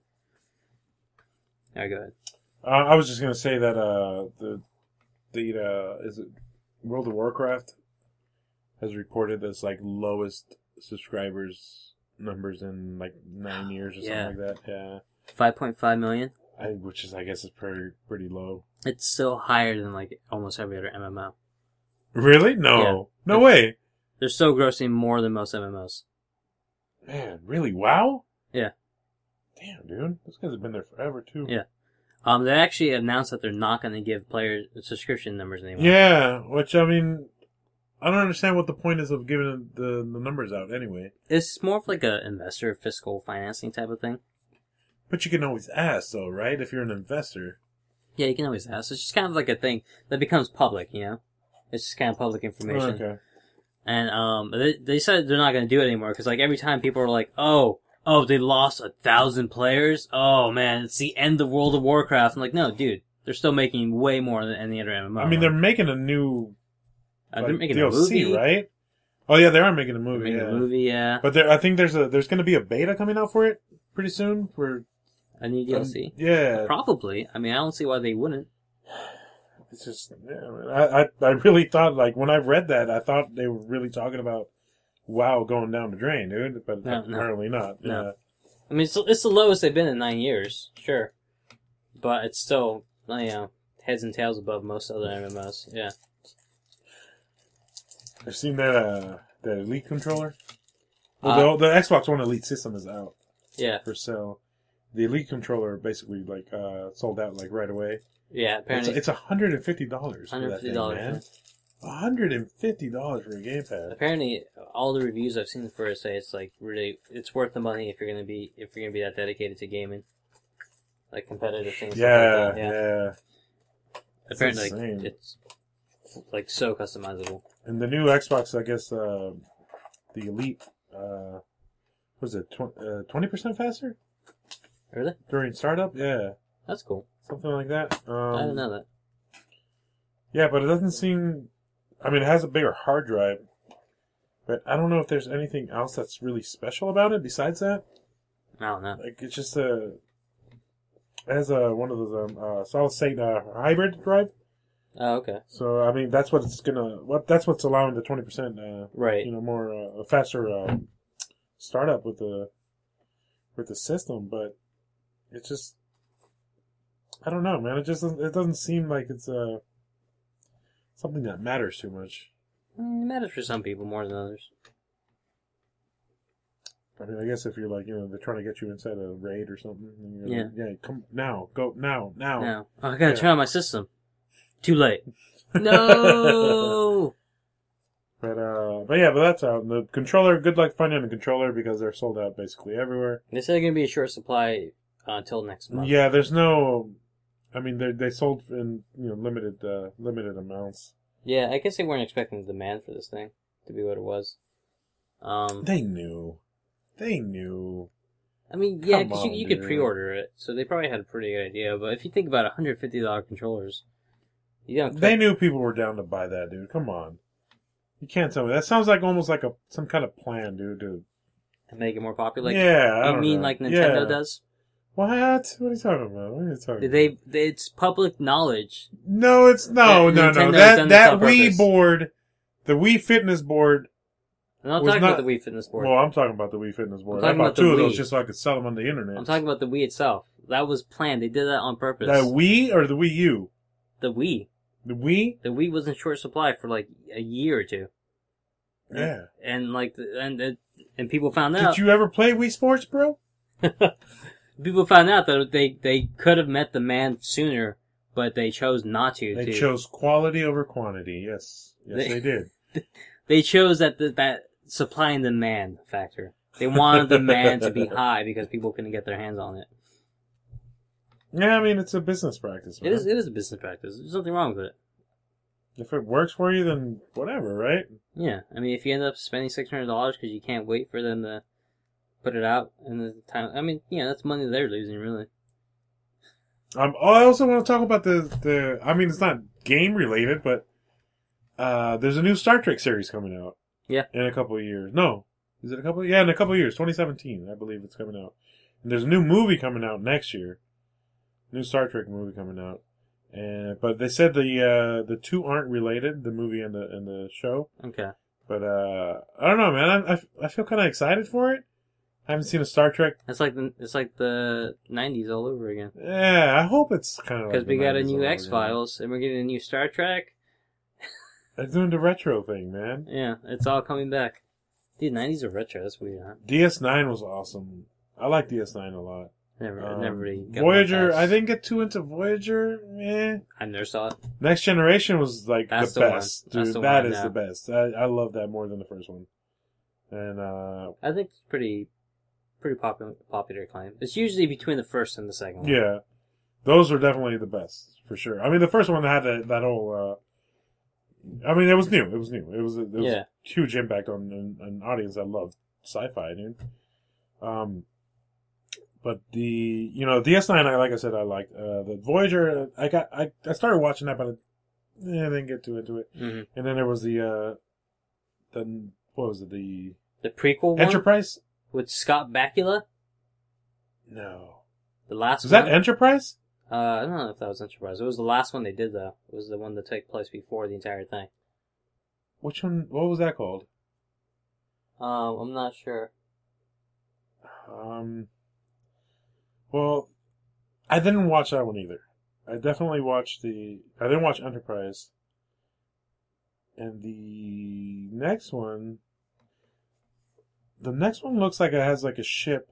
All right, go ahead. Uh, I was just gonna say that uh the the uh is it World of Warcraft has reported its like lowest subscribers numbers in like nine years or Yeah. something like that. Yeah, five point five million. I, which is I guess is pretty pretty low. It's still higher than like almost every other M M O. Really? No, Yeah. no way. They're still grossing more than most M M Os. Man, really? Wow. Yeah. Damn, dude, those guys have been there forever too. Yeah. Um, they actually announced that they're not going to give players subscription numbers anymore. Yeah, which I mean, I don't understand what the point is of giving the the numbers out anyway. It's more of like a investor fiscal financing type of thing. But you can always ask, though, right? If you're an investor. Yeah, you can always ask. It's just kind of like a thing that becomes public, you know? It's just kind of public information. Oh, okay. And um, they, they said they're not going to do it anymore because like every time people are like, oh, oh, they lost a thousand players? Oh, man, it's the end of World of Warcraft. I'm like, no, dude, they're still making way more than any other M M O. I mean, they're making a new uh, like, they're making D L C, a movie, right? Oh yeah, they are making a They're movie. making yeah. a movie, yeah. But there, I think there's a there's going to be a beta coming out for it pretty soon. For A new D L C. um, yeah, Probably. I mean, I don't see why they wouldn't. it's just yeah, man. I, I I really thought like when I read that I thought they were really talking about WoW going down the drain, dude. But No, no. apparently not. No. Yeah. I mean, it's, it's the lowest they've been in nine years, sure. But it's still, you know, heads and tails above most other M M Os, yeah. I've seen that uh that Elite controller. Well, Uh, the, the Xbox One Elite system is out Yeah, for sale. The Elite controller basically like uh sold out like right away. yeah, It's apparently. it's one hundred and fifty dollars for one hundred that fifty thing, dollars, man. one hundred and fifty dollars for a gamepad. Apparently, all the reviews I've seen for it say it's like really, it's worth the money if you're gonna be, if you're gonna be that dedicated to gaming, like competitive things. Yeah, like that. yeah. Apparently, It's insane. like, it's like so customizable. And the new Xbox, I guess, uh, the Elite, uh, was it twenty percent faster Really? during startup? Yeah, That's cool. something like that. Um, I didn't know that. Yeah, but it doesn't seem. I mean, it has a bigger hard drive, but I don't know if there's anything else that's really special about it besides that. I don't know. Like, it's just a. It has a one of those um, uh, solid state uh, hybrid drive. Oh, okay. So I mean, that's what it's gonna. What that's what's allowing the twenty percent. Uh, Right. you know, more uh, a faster uh, startup with the with the system, but it's just. I don't know, man. It just doesn't, it doesn't seem like it's uh, something that matters too much. Mm, It matters for some people more than others. I mean, I guess if you're like, you know, they're trying to get you inside a raid or something. And you're Yeah. Like, yeah, come now, go now, now. Now, oh, I gotta Yeah. turn on my system. Too late. No. But uh, but yeah, but that's out. The controller, good luck finding a controller because they're sold out basically everywhere. They said they're gonna be a short supply uh, until next month. Yeah, there's no. I mean, they they sold in you know limited uh, limited amounts. Yeah, I guess they weren't expecting the demand for this thing to be what it was. Um, They knew. They knew. I mean, yeah, Come because you, on, you could dude. pre-order it, so they probably had a pretty good idea. But if you think about one hundred fifty dollars controllers, you don't. They knew people were down to buy that, dude. Come on. You can't tell me. That sounds like almost like a some kind of plan, dude. dude. To make it more popular. Like, yeah, I you don't mean know. like Nintendo Yeah. does? What? What are you talking about? What are you talking They, about? they, it's public knowledge. No, it's no, that no, Nintendo's no. done That this that on Wii purpose. board, the Wii Fitness board. I'm not Was talking not- about the Wii Fitness board. Well, I'm talking about the Wii Fitness board. I talking bought about the two of those Wii. just so I could sell them on the internet. I'm talking about the Wii itself. That was planned. They did that on purpose. The Wii or the Wii U? The Wii. The Wii? The Wii was in short supply for like a year or two. Yeah. And like, the- and and, and people found out. Did you ever play Wii Sports, bro? People found out that they they could have met the man sooner, but they chose not to. They to. chose quality over quantity. Yes, yes, They- they, did. They chose that the, that supply and demand factor. They wanted the demand to be high because people couldn't get their hands on it. Yeah, I mean it's a business practice. Man. It is it is a business practice. There's nothing wrong with it. If it works for you, then whatever, right? Yeah, I mean, if you end up spending six hundred dollars because you can't wait for them to put it out in the time, I mean, yeah, that's money they're losing, really. Um, oh, I also want to talk about the the. I mean, it's not game related, but uh, there's a new Star Trek series coming out. Yeah. In a couple of years. No, is it a couple? Yeah, in a couple of years. twenty seventeen, I believe it's coming out. And there's a new movie coming out next year. New Star Trek movie coming out. And but they said the uh, the two aren't related, the movie and the and the show. Okay. But uh, I don't know, man. I I, I feel kind of excited for it. I haven't seen a Star Trek. It's like the it's like the nineties all over again. Yeah, I hope it's kind of Because like we the got a nineties new all over X Files and we're getting a new Star Trek. again. They're doing the retro thing, man. Yeah, it's all coming back. Dude, nineties are retro. That's weird, huh? D S nine was awesome. I like D S nine a lot. Never, Um, never really. got Voyager, my I pass. didn't get too into Voyager. Eh. I never saw it. Next Generation was like That's the the one. best, That's dude. the That one, is yeah. the best. I, I love that more than the first one. And uh, I think it's pretty, pretty popular. Popular acclaim. It's usually between the first and the second one. yeah, those were definitely the best for sure. I mean, the first one had that, that whole. Uh, I mean, it was new. It was new. It was, a, it was Yeah. a huge impact on an, an audience that loved sci-fi, dude. Um, but the you know D S nine, I like I said, I liked uh, the Voyager. I got I, I started watching that, but I, eh, I didn't get too into it. hmm And then there was the uh, the what was it the The prequel one Enterprise? with Scott Bakula. No, The last was one. that Enterprise? Uh, I don't know if that was Enterprise. It was the last one they did though. It was the one that took place before the entire thing. Which one? What was that called? Um, I'm not sure. Um, well, I didn't watch that one either. I definitely watched the. I didn't watch Enterprise. And the next one. The next one looks like it has like a ship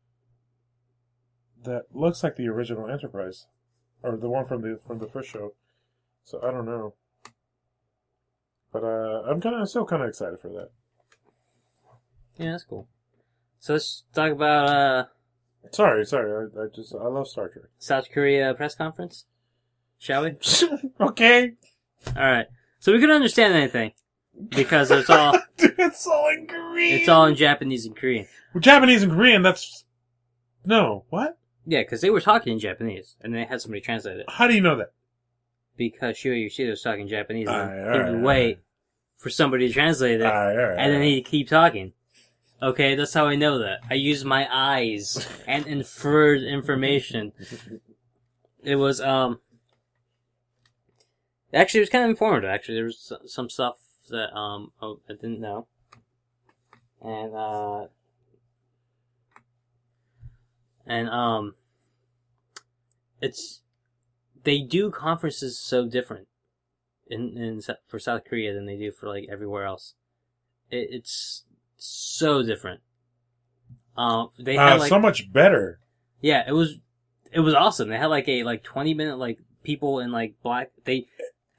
that looks like the original Enterprise, or the one from the from the first show. So I don't know. But uh, I'm kind of still kind of excited for that. Yeah, that's cool. So let's talk about uh Sorry, sorry. I, I just I love Star Trek. South Korea press conference. Shall we? Okay. All right. So we couldn't understand anything because it's all It's all in Korean. it's all in Japanese and Korean. Well, Japanese and Korean. That's no what? Yeah, because they were talking in Japanese and they had somebody translate it How do you know that? because Shuya Yoshida was talking Japanese and Aye, he alright, would wait for somebody to translate it Alright, alright, and then alright. he'd keep talking. Okay, that's how I know that. I used my eyes and inferred information. It was, um... Actually, it was kind of informative, actually. There was s- some stuff that, um, oh, I didn't know. And, uh... And, um... It's... They do conferences so different in, in for South Korea than they do for, like, everywhere else. It, it's so different. Um, they had Uh, like so much better. yeah, it was it was awesome. They had like a like twenty minute like people in like black. They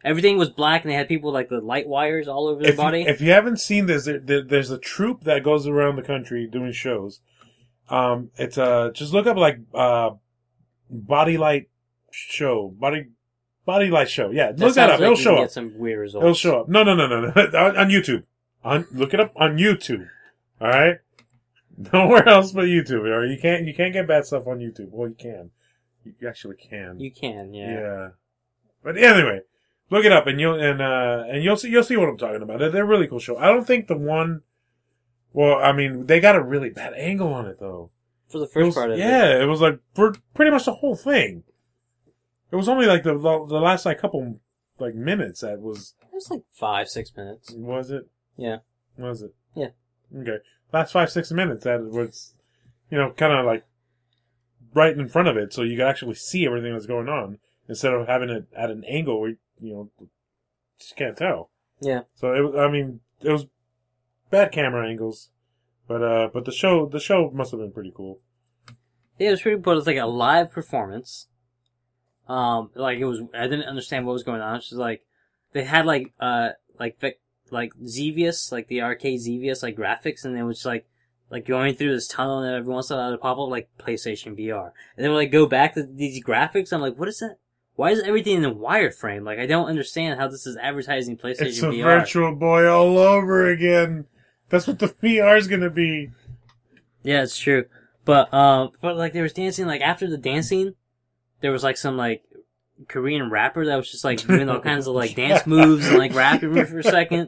everything was black, and they had people with, like the light wires all over their If body. you, if you haven't seen this, there, there, there's a troupe that goes around the country doing shows. Um, it's uh just look up like uh, body light show, body body light show. Yeah, That look that sounds up. like It'll you show can up. Get some weird results. It'll show up. No, no, no, no, no. on, on YouTube. On look it up on YouTube. All right. Nowhere else but YouTube. Or you can't you can't get bad stuff on YouTube. Well, you can. You actually can. You can, yeah. Yeah. But anyway, look it up and you'll and uh and you'll see you'll see what I'm talking about. They're, they're a really cool show. I don't think the one. Well, I mean, they got a really bad angle on it though. For the It first was- part of it. yeah, it was like for pretty much the whole thing. It was only like the the, the last like couple like minutes that was It was like five, six minutes. was it Yeah. was it Yeah. Okay, last five six minutes that was you know kind of like right in front of it, so you could actually see everything that's going on instead of having it at an angle where you know just can't tell. Yeah. So it was. I mean, it was bad camera angles, but uh, but the show the show must have been pretty cool. Yeah, it was pretty cool. It was like a live performance. Um, like it was, I didn't understand what was going on. It's just like, they had like, uh, like, Vic- like Xevious, like the arcade Xevious, like graphics, and it was like, like going through this tunnel, and every once in a while it would pop up like PlayStation V R. And then we like go back to these graphics, I'm like, what is that? Why is everything in a wireframe? Like, I don't understand how this is advertising PlayStation It's a V R. Virtual Boy all over again. That's what the V R is gonna be. Yeah, it's true. But, um, but like, there was dancing, like, after the dancing, there was like some, like, Korean rapper that was just, like, doing all kinds of, like, dance moves and, like, rapping for a second.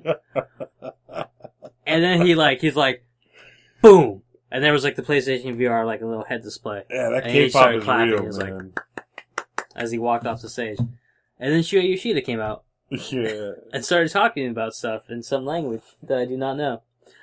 And then he, like, he's like, boom! And there was, like, the PlayStation V R, like, a little head display. Yeah, that And he K-pop started is clapping. real, He was like- man. As he walked off the stage. And then Shuya Yoshida came out Yeah, and started talking about stuff in some language that I do not know.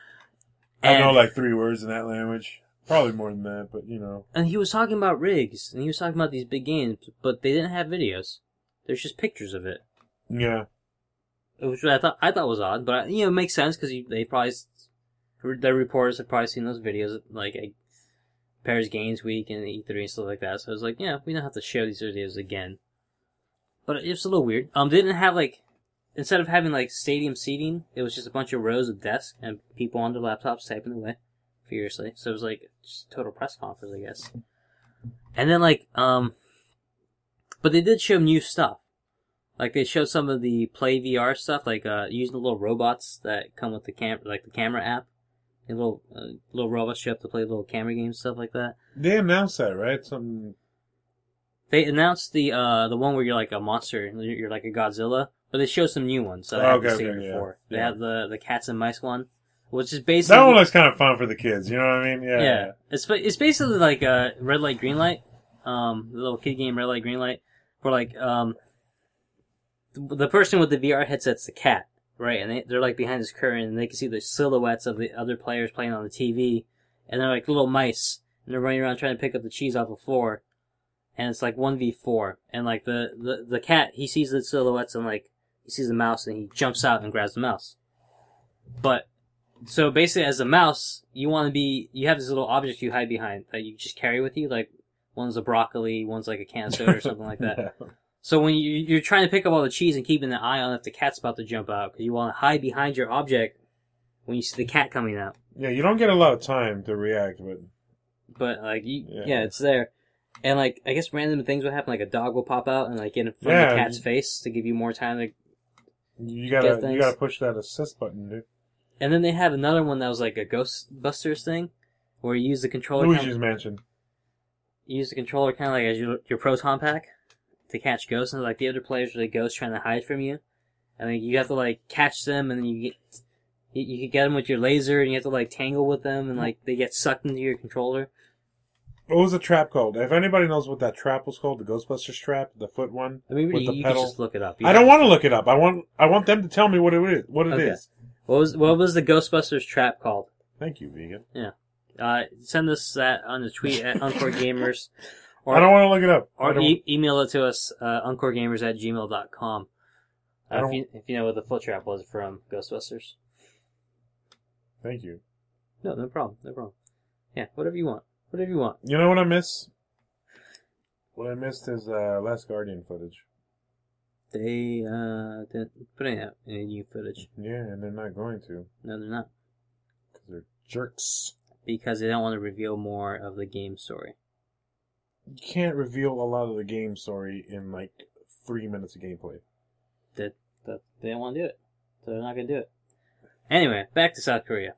I know And- like three words in that language. Probably more than that, but you know. And he was talking about rigs, and he was talking about these big games, but they didn't have videos. There's just pictures of it. Yeah. Which I thought I thought was odd, but you know, it makes sense because they probably their reporters have probably seen those videos at, like at Paris Games Week and E three and stuff like that. So I was like, yeah, we don't have to show these videos again. But it's a little weird. Um, they didn't have like instead of having like stadium seating, it was just a bunch of rows of desks and people on their laptops typing away furiously. So it was like just a total press conference, I guess. And then like um, but they did show new stuff. Like, they showed some of the Play V R stuff, like, uh, using the little robots that come with the cam, like the camera app. The little, uh, little robots you have to play little camera games, stuff like that. They announced that, right? Something. They announced the, uh, the one where you're like a monster, you're like a Godzilla, but they showed some new ones that I haven't Okay, seen okay, yeah. before. They Yeah. have the, the cats and mice one, which is basically... That one looks kind of fun for the kids, you know what I mean? Yeah. Yeah. It's, ba- it's basically like, uh, red light, green light. Um, the little kid game, red light, green light. Where like, um, the person with the V R headset's the cat, right? And they, they're like behind this curtain, and they can see the silhouettes of the other players playing on the T V, and they're like little mice, and they're running around trying to pick up the cheese off the floor, and it's like one v four, and like the, the, the cat, he sees the silhouettes, and like, he sees the mouse, and he jumps out and grabs the mouse. But, so basically as a mouse, you want to be, you have this little object you hide behind that you just carry with you, like, one's a broccoli, one's like a can of soda or something like that. So when you, you're trying to pick up all the cheese and keeping an eye on if the cat's about to jump out, because you want to hide behind your object when you see the cat coming out. Yeah, you don't get a lot of time to react, but But, like, you, Yeah. yeah. it's there. And, like, I guess random things will happen, like a dog will pop out and, like, get in front Yeah, of the cat's you- face to give you more time to... you Get gotta things. you gotta push that assist button, dude. And then they had another one that was, like, a Ghostbusters thing, where you use the controller... Luigi's kind of, Mansion. you use the controller kind of like as your, your proton pack to catch ghosts, and, like, the other players are the ghosts trying to hide from you. And then you have to, like, catch them, and then you get... You, you can get them with your laser, and you have to, like, tangle with them, and, like, they get sucked into your controller. What was the trap called? If anybody knows what that trap was called, the Ghostbusters trap, the foot one. I mean, With really, the you can pedal. just look it up. You I don't have- want to look it up. I want I want them to tell me what it is. What it Okay. is. What was what was the Ghostbusters trap called? Thank you, vegan. Uh, send us that on the tweet at Encore Gamers, or I don't want to look it up. I or don't- e- email it to us uh, encoregamers at gmail dot com. I Uh, don't- if you if you know what the foot trap was from Ghostbusters. Thank you. No, no problem, no problem. Yeah, whatever you want, whatever you want. You know what I miss? What I missed is uh, Last Guardian footage. They uh didn't put any, any new footage. Yeah, and they're not going to. No, they're not. Because they're jerks. Because they don't want to reveal more of the game story. You can't reveal a lot of the game story in like three minutes of gameplay. That, that they don't want to do it. So they're not going to do it. Anyway, back to South Korea.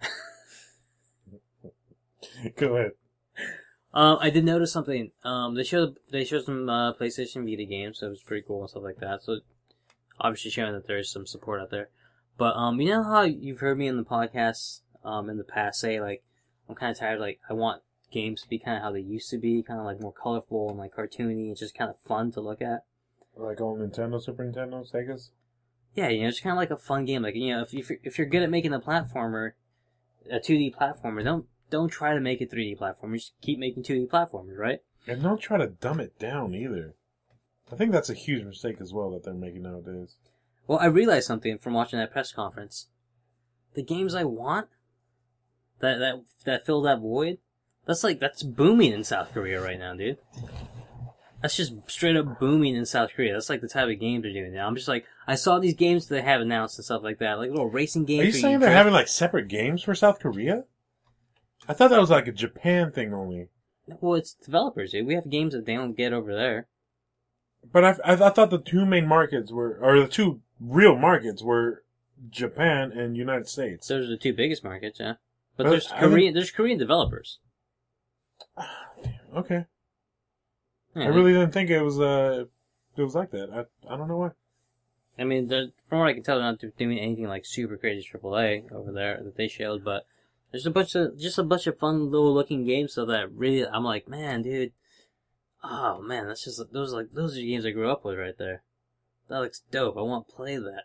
Go ahead. Um, I did notice something. Um, they showed they showed some uh, PlayStation Vita games, so it was pretty cool and stuff like that. So, obviously showing that there's some support out there. But um, you know how you've heard me in the podcast um in the past say like I'm kind of tired. Like I want games to be kind of how they used to be, kind of like more colorful and like cartoony and just kind of fun to look at. Like old Nintendo, Super Nintendo, Sega's. Yeah, you know, it's kind of like a fun game. Like you know, if if you're, if you're good at making a platformer, a two D platformer, don't. Don't try to make a three D platformer. Just keep making two D platformers, right? And don't try to dumb it down either. I think that's a huge mistake as well that they're making nowadays. Well, I realized something from watching that press conference. The games I want, that that that fill that void, that's like that's booming in South Korea right now, dude. That's just straight up booming in South Korea. That's like the type of games they're doing now. I'm just like, I saw these games that they have announced and stuff like that, like little racing games. Are you saying they're having like separate games for South Korea? I thought that was like a Japan thing only. Well, it's developers, dude. We have games that they don't get over there. But I, I, I thought the two main markets were, or the two real markets were Japan and United States. Those are the two biggest markets, yeah. But, But there's I Korean, think- there's Korean developers. Okay. Yeah, I really didn't think it was, uh, it was like that. I, I don't know why. I mean, they're- from what I can tell, they're not doing anything like super crazy triple A over there that they showed, but there's a bunch of, just a bunch of fun little looking games so that really, I'm like, man, dude, oh man, that's just, those are like, those are the games I grew up with right there. That looks dope. I want to play that.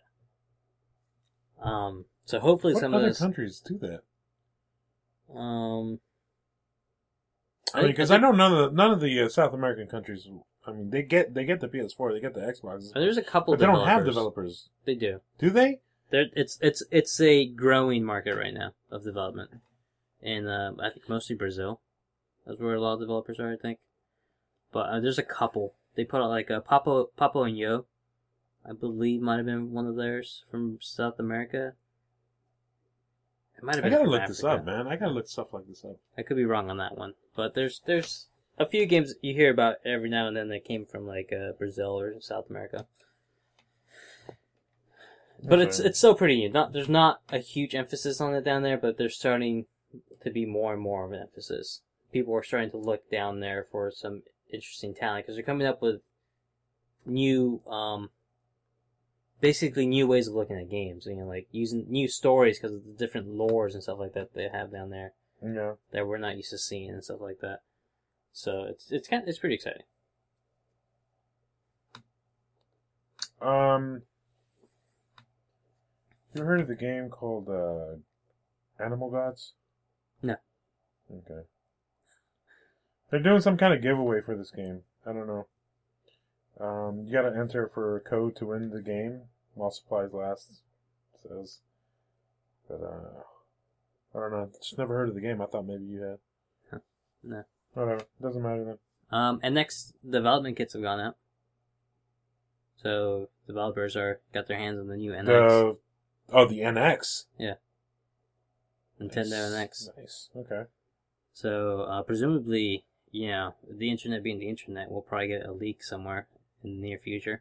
Um, so hopefully What some other of this, countries do that? um, I mean, because I, know none of the, none of the uh, South American countries. I mean, they get they get the P S four, they get the Xboxes, there's a couple but they developers. don't have developers. They do. Do they? There, it's it's it's a growing market right now of development, and uh, I think mostly Brazil. That's where a lot of developers are, I think. But uh, there's a couple. They put out like a Papo Papo and Yo, I believe might have been one of theirs from South America. It might have I been. gotta from look this Africa. up, man. I gotta look stuff like this up. I could be wrong on that one, but there's there's a few games you hear about every now and then that came from like uh, Brazil or South America. But Okay. it's it's still pretty new. Not there's not a huge emphasis on it down there, but there's starting to be more and more of an emphasis. People are starting to look down there for some interesting talent because they're coming up with new, um, basically new ways of looking at games. You know, like using new stories because of the different lores and stuff like that they have down there Yeah. that we're not used to seeing and stuff like that. So it's it's kind of, it's pretty exciting. Um. You ever heard of the game called uh, Animal Gods? No. Okay. They're doing some kind of giveaway for this game. I don't know. Um, you gotta enter for a code to win the game while supplies last. It says, but uh, I don't know. Just never heard of the game. I thought maybe you had. Huh. No. Whatever. Doesn't matter then. Um, and next development kits have gone out, so developers are got their hands on the new N X, The oh the N X. Nintendo Nice. N X. Nice. Okay. So uh, presumably, you know, the internet being the internet, we'll probably get a leak somewhere in the near future.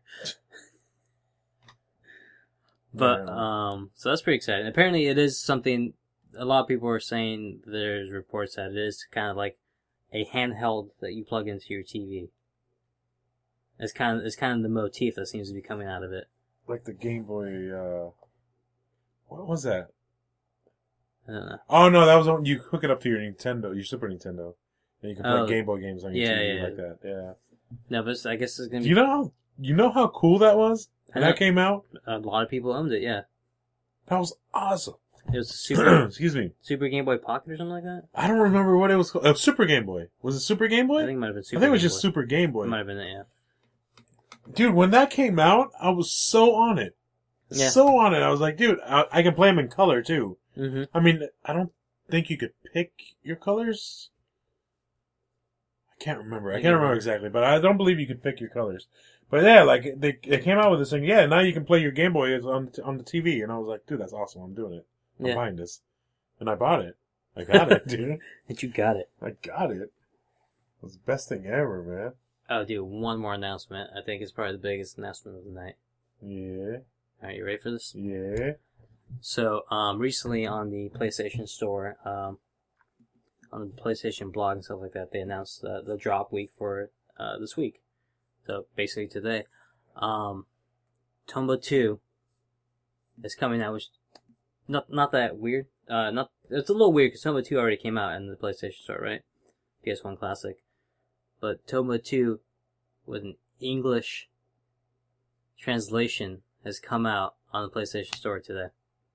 But Yeah. um, so that's pretty exciting. Apparently, it is something. A lot of people are saying there's reports that it is kind of like a handheld that you plug into your T V. It's kind of it's kind of the motif that seems to be coming out of it. Like the Game Boy. Uh, what was that? I don't know. Oh no, that was when you hook it up to your Nintendo, your Super Nintendo, and you can play Oh. Game Boy games on your Yeah, T V yeah. like that. Yeah. No, but it's, I guess it's gonna Do be. you know how you know how cool that was I when know. that came out? A lot of people owned it. Yeah, That was awesome. it was a super Excuse me. Super Game Boy Pocket or something like that. I don't remember what it was called. Oh, Super Game Boy. Was it Super Game Boy? I think it might have been Super. I think it was Game just Boy. Super Game Boy. It might have been it. Yeah. Dude, when that came out, I was so on it. Yeah. So on it. I was like, dude, I, I can play them in color too. Mm-hmm. I mean, I don't think you could pick your colors. I can't remember. I can't remember exactly, but I don't believe you could pick your colors. But yeah, like they they came out with this thing. Yeah, now you can play your Game Boy on on the T V, and I was like, dude, that's awesome. I'm doing it. I'm Yeah. buying this, and I bought it. I got it, dude. And you got it. I got it. It was the best thing ever, man. Oh, dude, one more announcement. I think it's probably the biggest announcement of the night. Yeah. All right, you ready for this? Yeah. So, um, recently on the PlayStation Store, um, on the PlayStation blog and stuff like that, they announced uh, the drop week for uh, this week. So, basically today, um, Tomba two is coming out, which not not that weird. Uh, not it's a little weird because Tomba two already came out in the PlayStation Store, right? P S one Classic. But Tomba two, with an English translation, has come out on the PlayStation Store today.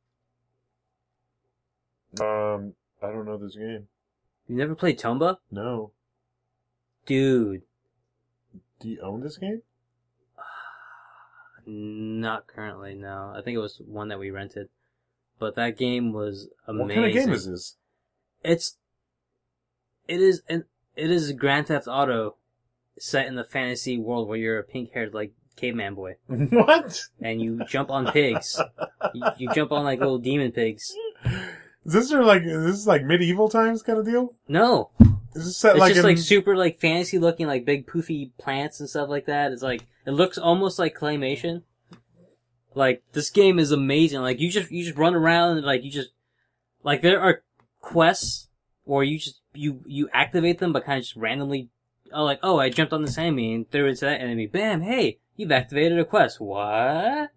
Um, I don't know this game. You never played Tomba? No. Dude. Do you own this game? Not currently, no. I think it was one that we rented. But that game was amazing. What kind of game is this? It's, it is an, it is Grand Theft Auto set in the fantasy world where you're a pink-haired, like, caveman boy. What? And you jump on pigs. you, you jump on, like, little demon pigs. Is this your, like, is this like medieval times kind of deal? No. Is this set It's like just, in... like, super, like, fantasy looking, like, big poofy plants and stuff like that. It's like, it looks almost like claymation. Like, this game is amazing. Like, you just, you just run around and, like, you just, like, there are quests where you just, you, you activate them, but kind of just randomly, oh, like, oh, I jumped on this enemy and threw it to that enemy. Bam, hey, you've activated a quest. What?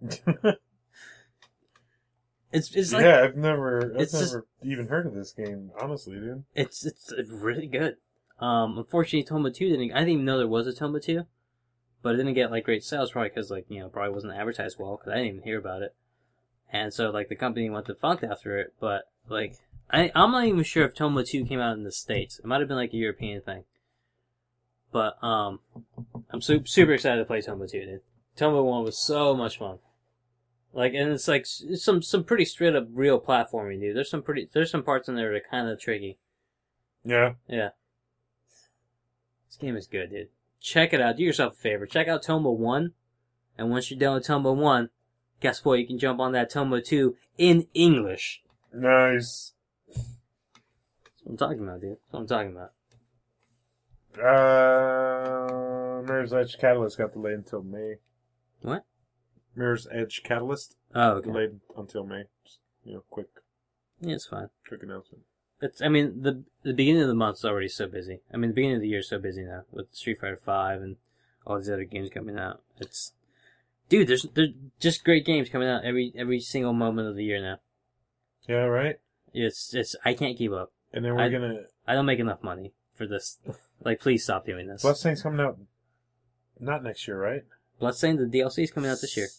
it's, it's like, yeah, I've never, I've it's never even heard of this game, honestly, dude. it's, it's really good. Um, unfortunately, Tomba two didn't, I didn't even know there was a Tomba two. But it didn't get, like, great sales, probably because, like, you know, probably wasn't advertised well, because I didn't even hear about it. And so, like, the company went defunct after it, but, like, I, I'm not even sure if Tomba two came out in the States. It might have been, like, a European thing. But, um, I'm su- super excited to play Tomba two, dude. Tomba one was so much fun. Like, and it's, like, it's some, some pretty straight-up real platforming, dude. There's some pretty, there's some parts in there that are kind of tricky. Yeah. Yeah. This game is good, dude. Check it out. Do yourself a favor. Check out Tomba one. And once you're done with Tomba one, guess what? You can jump on that Tomba two in English. Nice. That's what I'm talking about, dude. That's what I'm talking about. Uh, Mirror's Edge Catalyst got delayed until May. What? Mirror's Edge Catalyst Oh, okay. delayed until May. Just, you know, quick, Yeah, it's fine. quick announcement. It's, I mean, the the beginning of the month is already so busy. I mean, the beginning of the year is so busy now with Street Fighter five and all these other games coming out. It's, dude, there's there's just great games coming out every every single moment of the year now. Yeah, right. It's it's I can't keep up. And then we're I- gonna. I don't make enough money for this. Like, please stop doing this. Bloodstained's coming out. Not next year, right? Bloodstained, the D L C is coming out this year,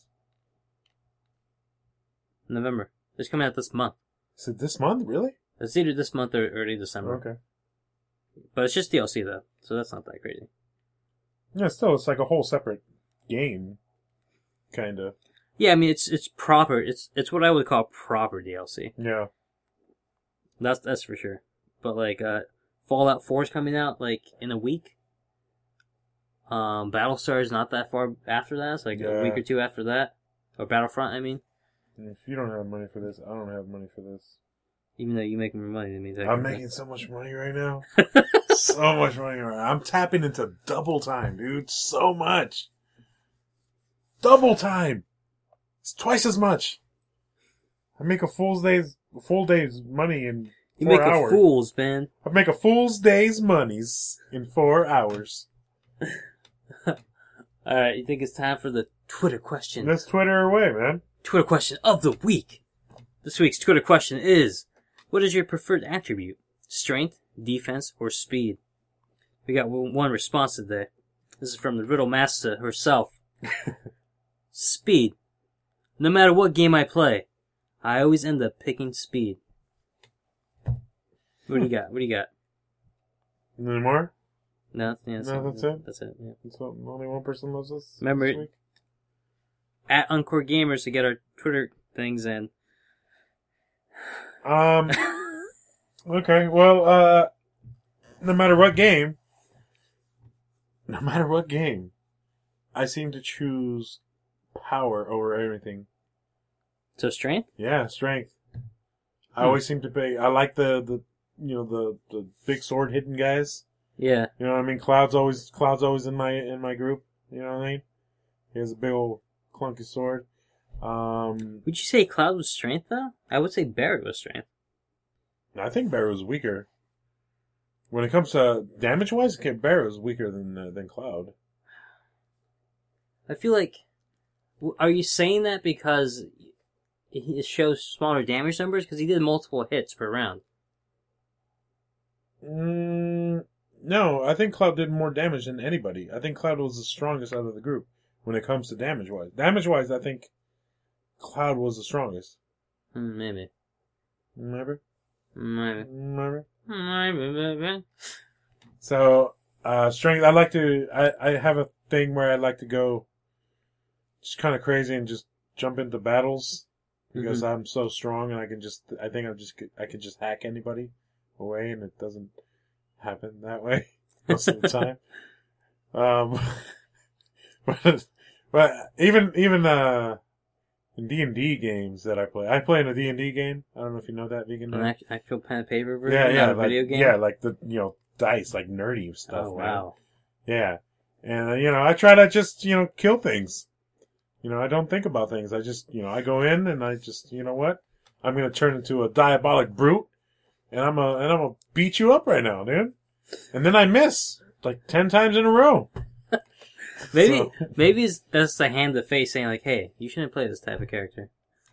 November. It's coming out this month. Is it this month? Really? It's either this month or early December. Okay. But it's just D L C though, so that's not that crazy. Yeah, still, it's like a whole separate game, kind of. Yeah, I mean it's it's proper. It's it's what I would call proper D L C. Yeah. That's that's for sure. But like uh, Fallout four is coming out like in a week. Um, Battlestar is not that far after that. It's like Yeah. a week or two after that, or Battlefront. I mean, And if you don't have money for this, I don't have money for this. even though you make more money than me, I'm making so much money right now. So much money right now. I'm tapping into double time, dude. So much. Double time. It's twice as much. I make a full day's full day's money in You four make hours. a fools, man. I make a fool's day's monies in four hours. All right, you think it's time for the Twitter question? Let's Twitter away, man. Twitter question of the week. This week's Twitter question is: what is your preferred attribute? Strength, defense, or speed? We got one one response today. This is from the Riddle Master herself. Speed. No matter what game I play, I always end up picking speed. What do you got? What do you got? Any more? No, yeah, that's, No, that's it? That's it. Yeah. That's what, only one person loves us. Remember this it- week? At Encore Gamers to get our Twitter things in. Um. Okay. Well, uh, no matter what game, no matter what game, I seem to choose power over everything. So strength? Yeah, strength. I Hmm. always seem to be. I like the, the you know the, the big sword hitting guys. Yeah. You know what I mean? Cloud's always Cloud's always in my in my group. You know what I mean? He has a big old clunky sword. Um, Would you say Cloud was strength though? I would say Barret was strength. I think Barret's weaker. When it comes to damage wise, Barret's weaker than uh, than Cloud. I feel like, w- are you saying that because it shows smaller damage numbers? Because he did multiple hits per round. Mm, no, I think Cloud did more damage than anybody. I think Cloud was the strongest out of the group when it comes to damage wise. Damage wise, I think Cloud was the strongest. Hmm, maybe. Remember? Maybe. Remember? Maybe. So, uh, strength, I like to, I, I have a thing where I like to go just kind of crazy and just jump into battles because Mhm. I'm so strong and I can just, I think I'm just, I can just hack anybody away and it doesn't happen that way most of the time. Um, but, but even, even, uh, in D and D games that I play, I play in a D and D game. I don't know if you know that, Vegan. An act- actual pen and paper version, Yeah, yeah, not a like, video game. yeah, like the, you know, dice, like nerdy stuff. Oh man. wow. Yeah. And, uh, you know, I try to just, you know, kill things. You know, I don't think about things. I just, you know, I go in and I just, you know what? I'm going to turn into a diabolic brute and I'm a, and I'm going to beat you up right now, dude. And then I miss like ten times in a row. Maybe So- maybe it's that's a hand to face saying like, hey, you shouldn't play this type of character.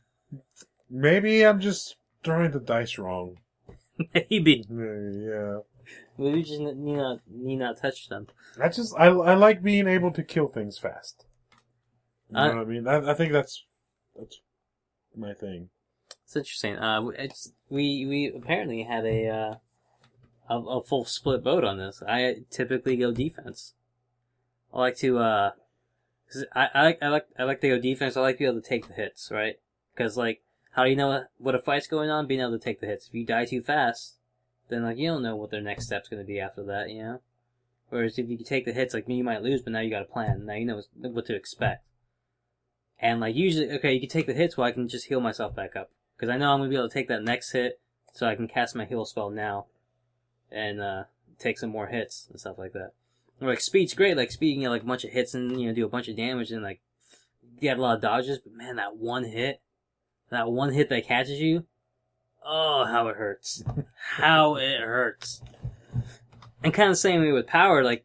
Maybe I'm just throwing the dice wrong. Maybe. Yeah. Maybe you just need not need not touch them. I just, I, I like being able to kill things fast. You know Uh, what I mean? I, I think that's, that's my thing. It's interesting. Uh, it's we we apparently had a uh, a, a full split vote on this. I typically go defense. I like to uh, 'cause I, I like I like I like to go defense. I like to be able to take the hits, right? Because like, how do you know what a fight's going on? Being able to take the hits. If you die too fast, then like you don't know what their next step's going to be after that, you know. Whereas if you can take the hits, like you might lose, but now you got a plan. Now you know what to expect. And like usually, okay, you can take the hits, well I can just heal myself back up. Because I know I'm going to be able to take that next hit, so I can cast my heal spell now, and uh, take some more hits and stuff like that. Or, like, speed's great, like, speed, you can get, like, a bunch of hits and, you know, do a bunch of damage and, like, you get a lot of dodges, but man, that one hit, that one hit that catches you, oh, how it hurts. How it hurts. And kind of the same way with power, like,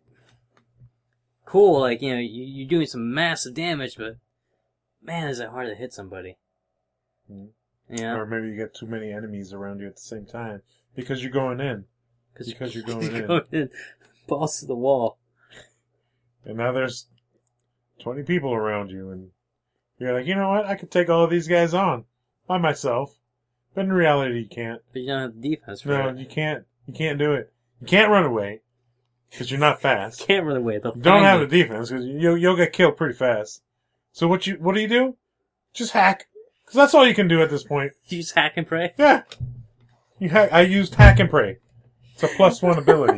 cool, like, you know, you, you're doing some massive damage, but man, is it hard to hit somebody. Mhm. Yeah. Or maybe you get too many enemies around you at the same time because you're going in. Because you're going in. going in. Balls to the wall. And now there's twenty people around you, and you're like, you know what? I could take all of these guys on by myself. But in reality, you can't. But you don't have the defense for No, it. you can't. You can't do it. You can't run away because you're not fast. You can't run away. They'll You don't find have you. the defense because you, you'll get killed pretty fast. So what you what do you do? Just hack. Because that's all you can do at this point. You just hack and pray. Yeah. You hack, I used hack and pray. It's a plus one ability.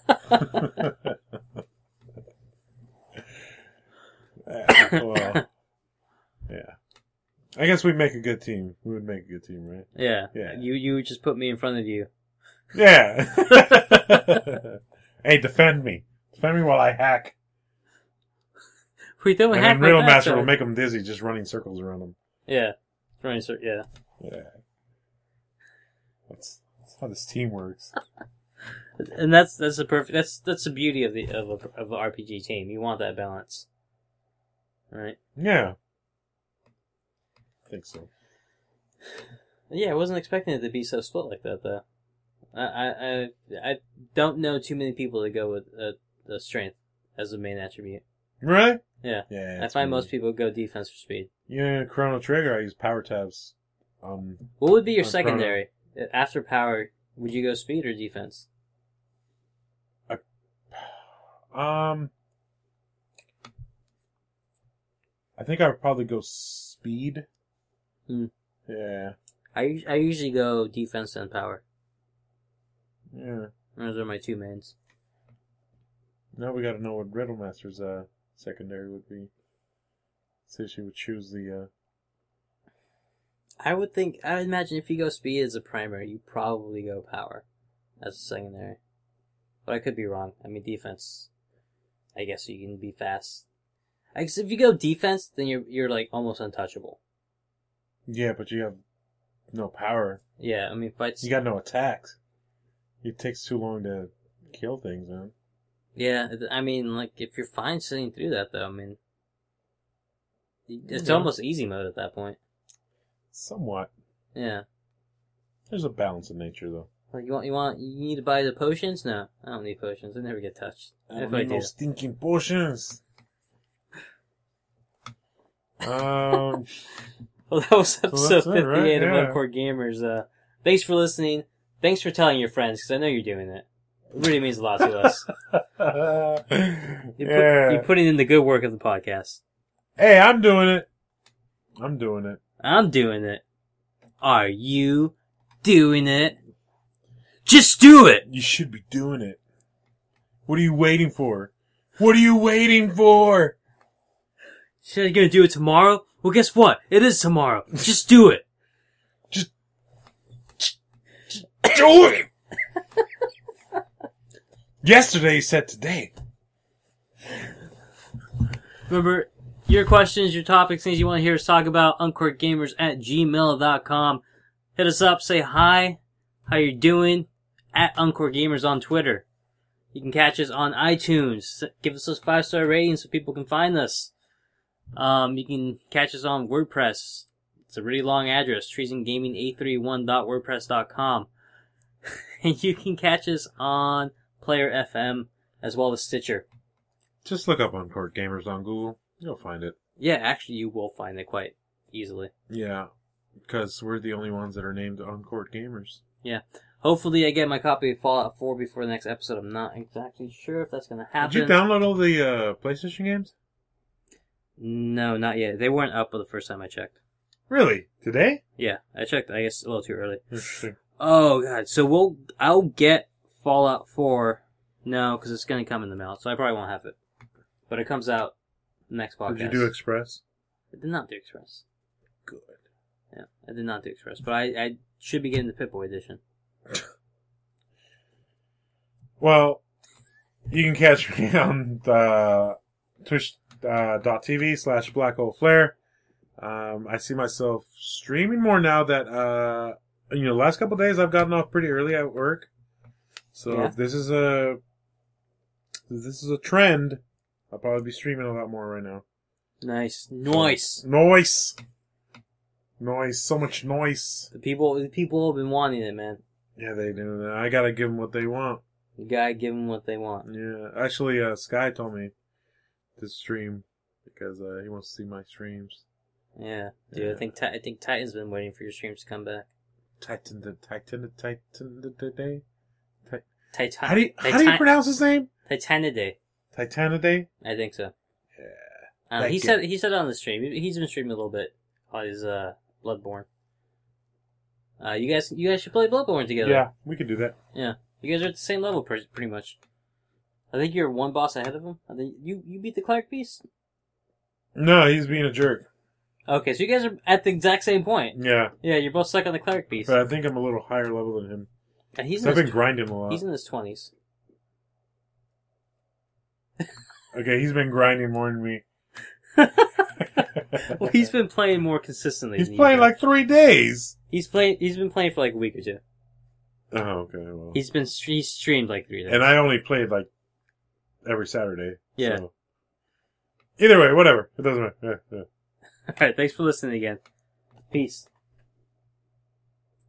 Yeah, well, yeah. I guess we'd make a good team. We would make a good team, right? Yeah. Yeah. You you would just put me in front of you. Yeah. Hey, defend me. Defend me while I hack. We don't And hack then like Riddle that, Master though. will make them dizzy just running circles around them. Yeah. Running cir- yeah. Yeah. That's, that's how this team works. And that's that's the perfect. That's that's the beauty of the of a of an R P G team. You want that balance, right? Yeah. I think so. Yeah, I wasn't expecting it to be so split like that, though. I I I, I don't know too many people that go with uh, the strength as the main attribute. Really? Yeah. Yeah. I it's find weird. most people go defense for speed. You know, in Chrono Trigger, I use power tabs. Um, What would be your On secondary after power? Would you go speed or defense? um, I think I would probably go speed. Hmm. Yeah. I I usually go defense and power. Yeah. Those are my two mains. Now we got to know what Riddlemaster's uh, secondary would be. So she would choose the. Uh... I would think. I would imagine if you go speed as a primary, you probably go power as a secondary. But I could be wrong. I mean, defense. I guess you can be fast. I guess if you go defense, then you're you're like almost untouchable. Yeah, but you have no power. Yeah, I mean fights. You got no attacks. It takes too long to kill things, man. Yeah, I mean, like if you're fine sitting through that, though, I mean, it's Yeah. almost easy mode at that point. Somewhat. Yeah. There's a balance in nature, though. Like you want, you want, you need to buy the potions? No, I don't need potions. They never get touched. I If don't I need no do. stinking potions. um, Well, that was that's episode it, right? fifty-eight Yeah. of Uncore Gamers. Uh, thanks for listening. Thanks for telling your friends, because I know you're doing it. It really means a lot to us. You put, yeah. You're putting in the good work of the podcast. Hey, I'm doing it. I'm doing it. I'm doing it. Are you doing it? Just do it! You should be doing it. What are you waiting for? What are you waiting for? Said you're gonna do it tomorrow? Well, guess what? It is tomorrow. Just do it. Just, just do it. Yesterday said today. Remember, your questions, your topics, things you want to hear us talk about, uncoregamers at gmail dot com. Hit us up, say hi, how you doing, at uncoregamers on Twitter. You can catch us on iTunes. Give us those five-star ratings so people can find us. Um, you can catch us on WordPress. It's a really long address, treason gaming eight three one dot wordpress dot com. And you can catch us on Player F M as well as Stitcher. Just look up Uncourt Gamers on Google. You'll find it. Yeah, actually, you will find it quite easily. Yeah, because we're the only ones that are named Uncourt Gamers. Yeah. Hopefully, I get my copy of Fallout four before the next episode. I'm not exactly sure if that's going to happen. Did you download all the uh, PlayStation games? No, not yet. They weren't up the first time I checked. Really? Today? Yeah, I checked, I guess, a little too early. Interesting. Oh, God. So we'll, I'll get Fallout four. No, because it's going to come in the mail, so I probably won't have it. But it comes out next podcast. Did you do Express? I did not do Express. Good. Yeah, I did not do Express. But I, I should be getting the Pip-Boy edition. Well, you can catch me on the twitch dot t v slash black hole flare. Um, I see myself streaming more now that, uh, you know, the last couple of days I've gotten off pretty early at work. So Yeah. if this is a, if this is a trend, I'll probably be streaming a lot more right now. Nice. Nice. Noise. Noise. So much noise. The people, the people have been wanting it, man. Yeah, they do. I gotta give them what they want. You gotta give them what they want. Yeah, actually, uh, Sky told me to stream because uh, he wants to see my streams. Yeah, dude. Yeah. I think Ti- I think Titan's been waiting for your streams to come back. Titan, the Titan, the Titan, the the day. Titan. How do you how do you pronounce his name? Titanidae. Titanidae. I think so. Yeah. Um, Thank he you. said he said it on the stream. He- He's been streaming a little bit on his uh, Bloodborne. Uh, you guys, you guys should play Bloodborne together. Yeah, we could do that. Yeah. You guys are at the same level, pre- pretty much. I think you're one boss ahead of him. I think you you beat the cleric beast. No, he's being a jerk. Okay, so you guys are at the exact same point. Yeah, Yeah, you're both stuck on the cleric beast. but I think I'm a little higher level than him. And he's So in I've his been grinding a lot. he's in his twenties. Okay, he's been grinding more than me. Well, he's been playing more consistently. He's than you playing have. like three days. he's playing. He's been playing for like a week or two. Oh, okay. Well. He's been he's streamed like three days. And I only played like every Saturday. Yeah. So. Either way, whatever. It doesn't matter. Yeah, yeah. All right, thanks for listening again. Peace.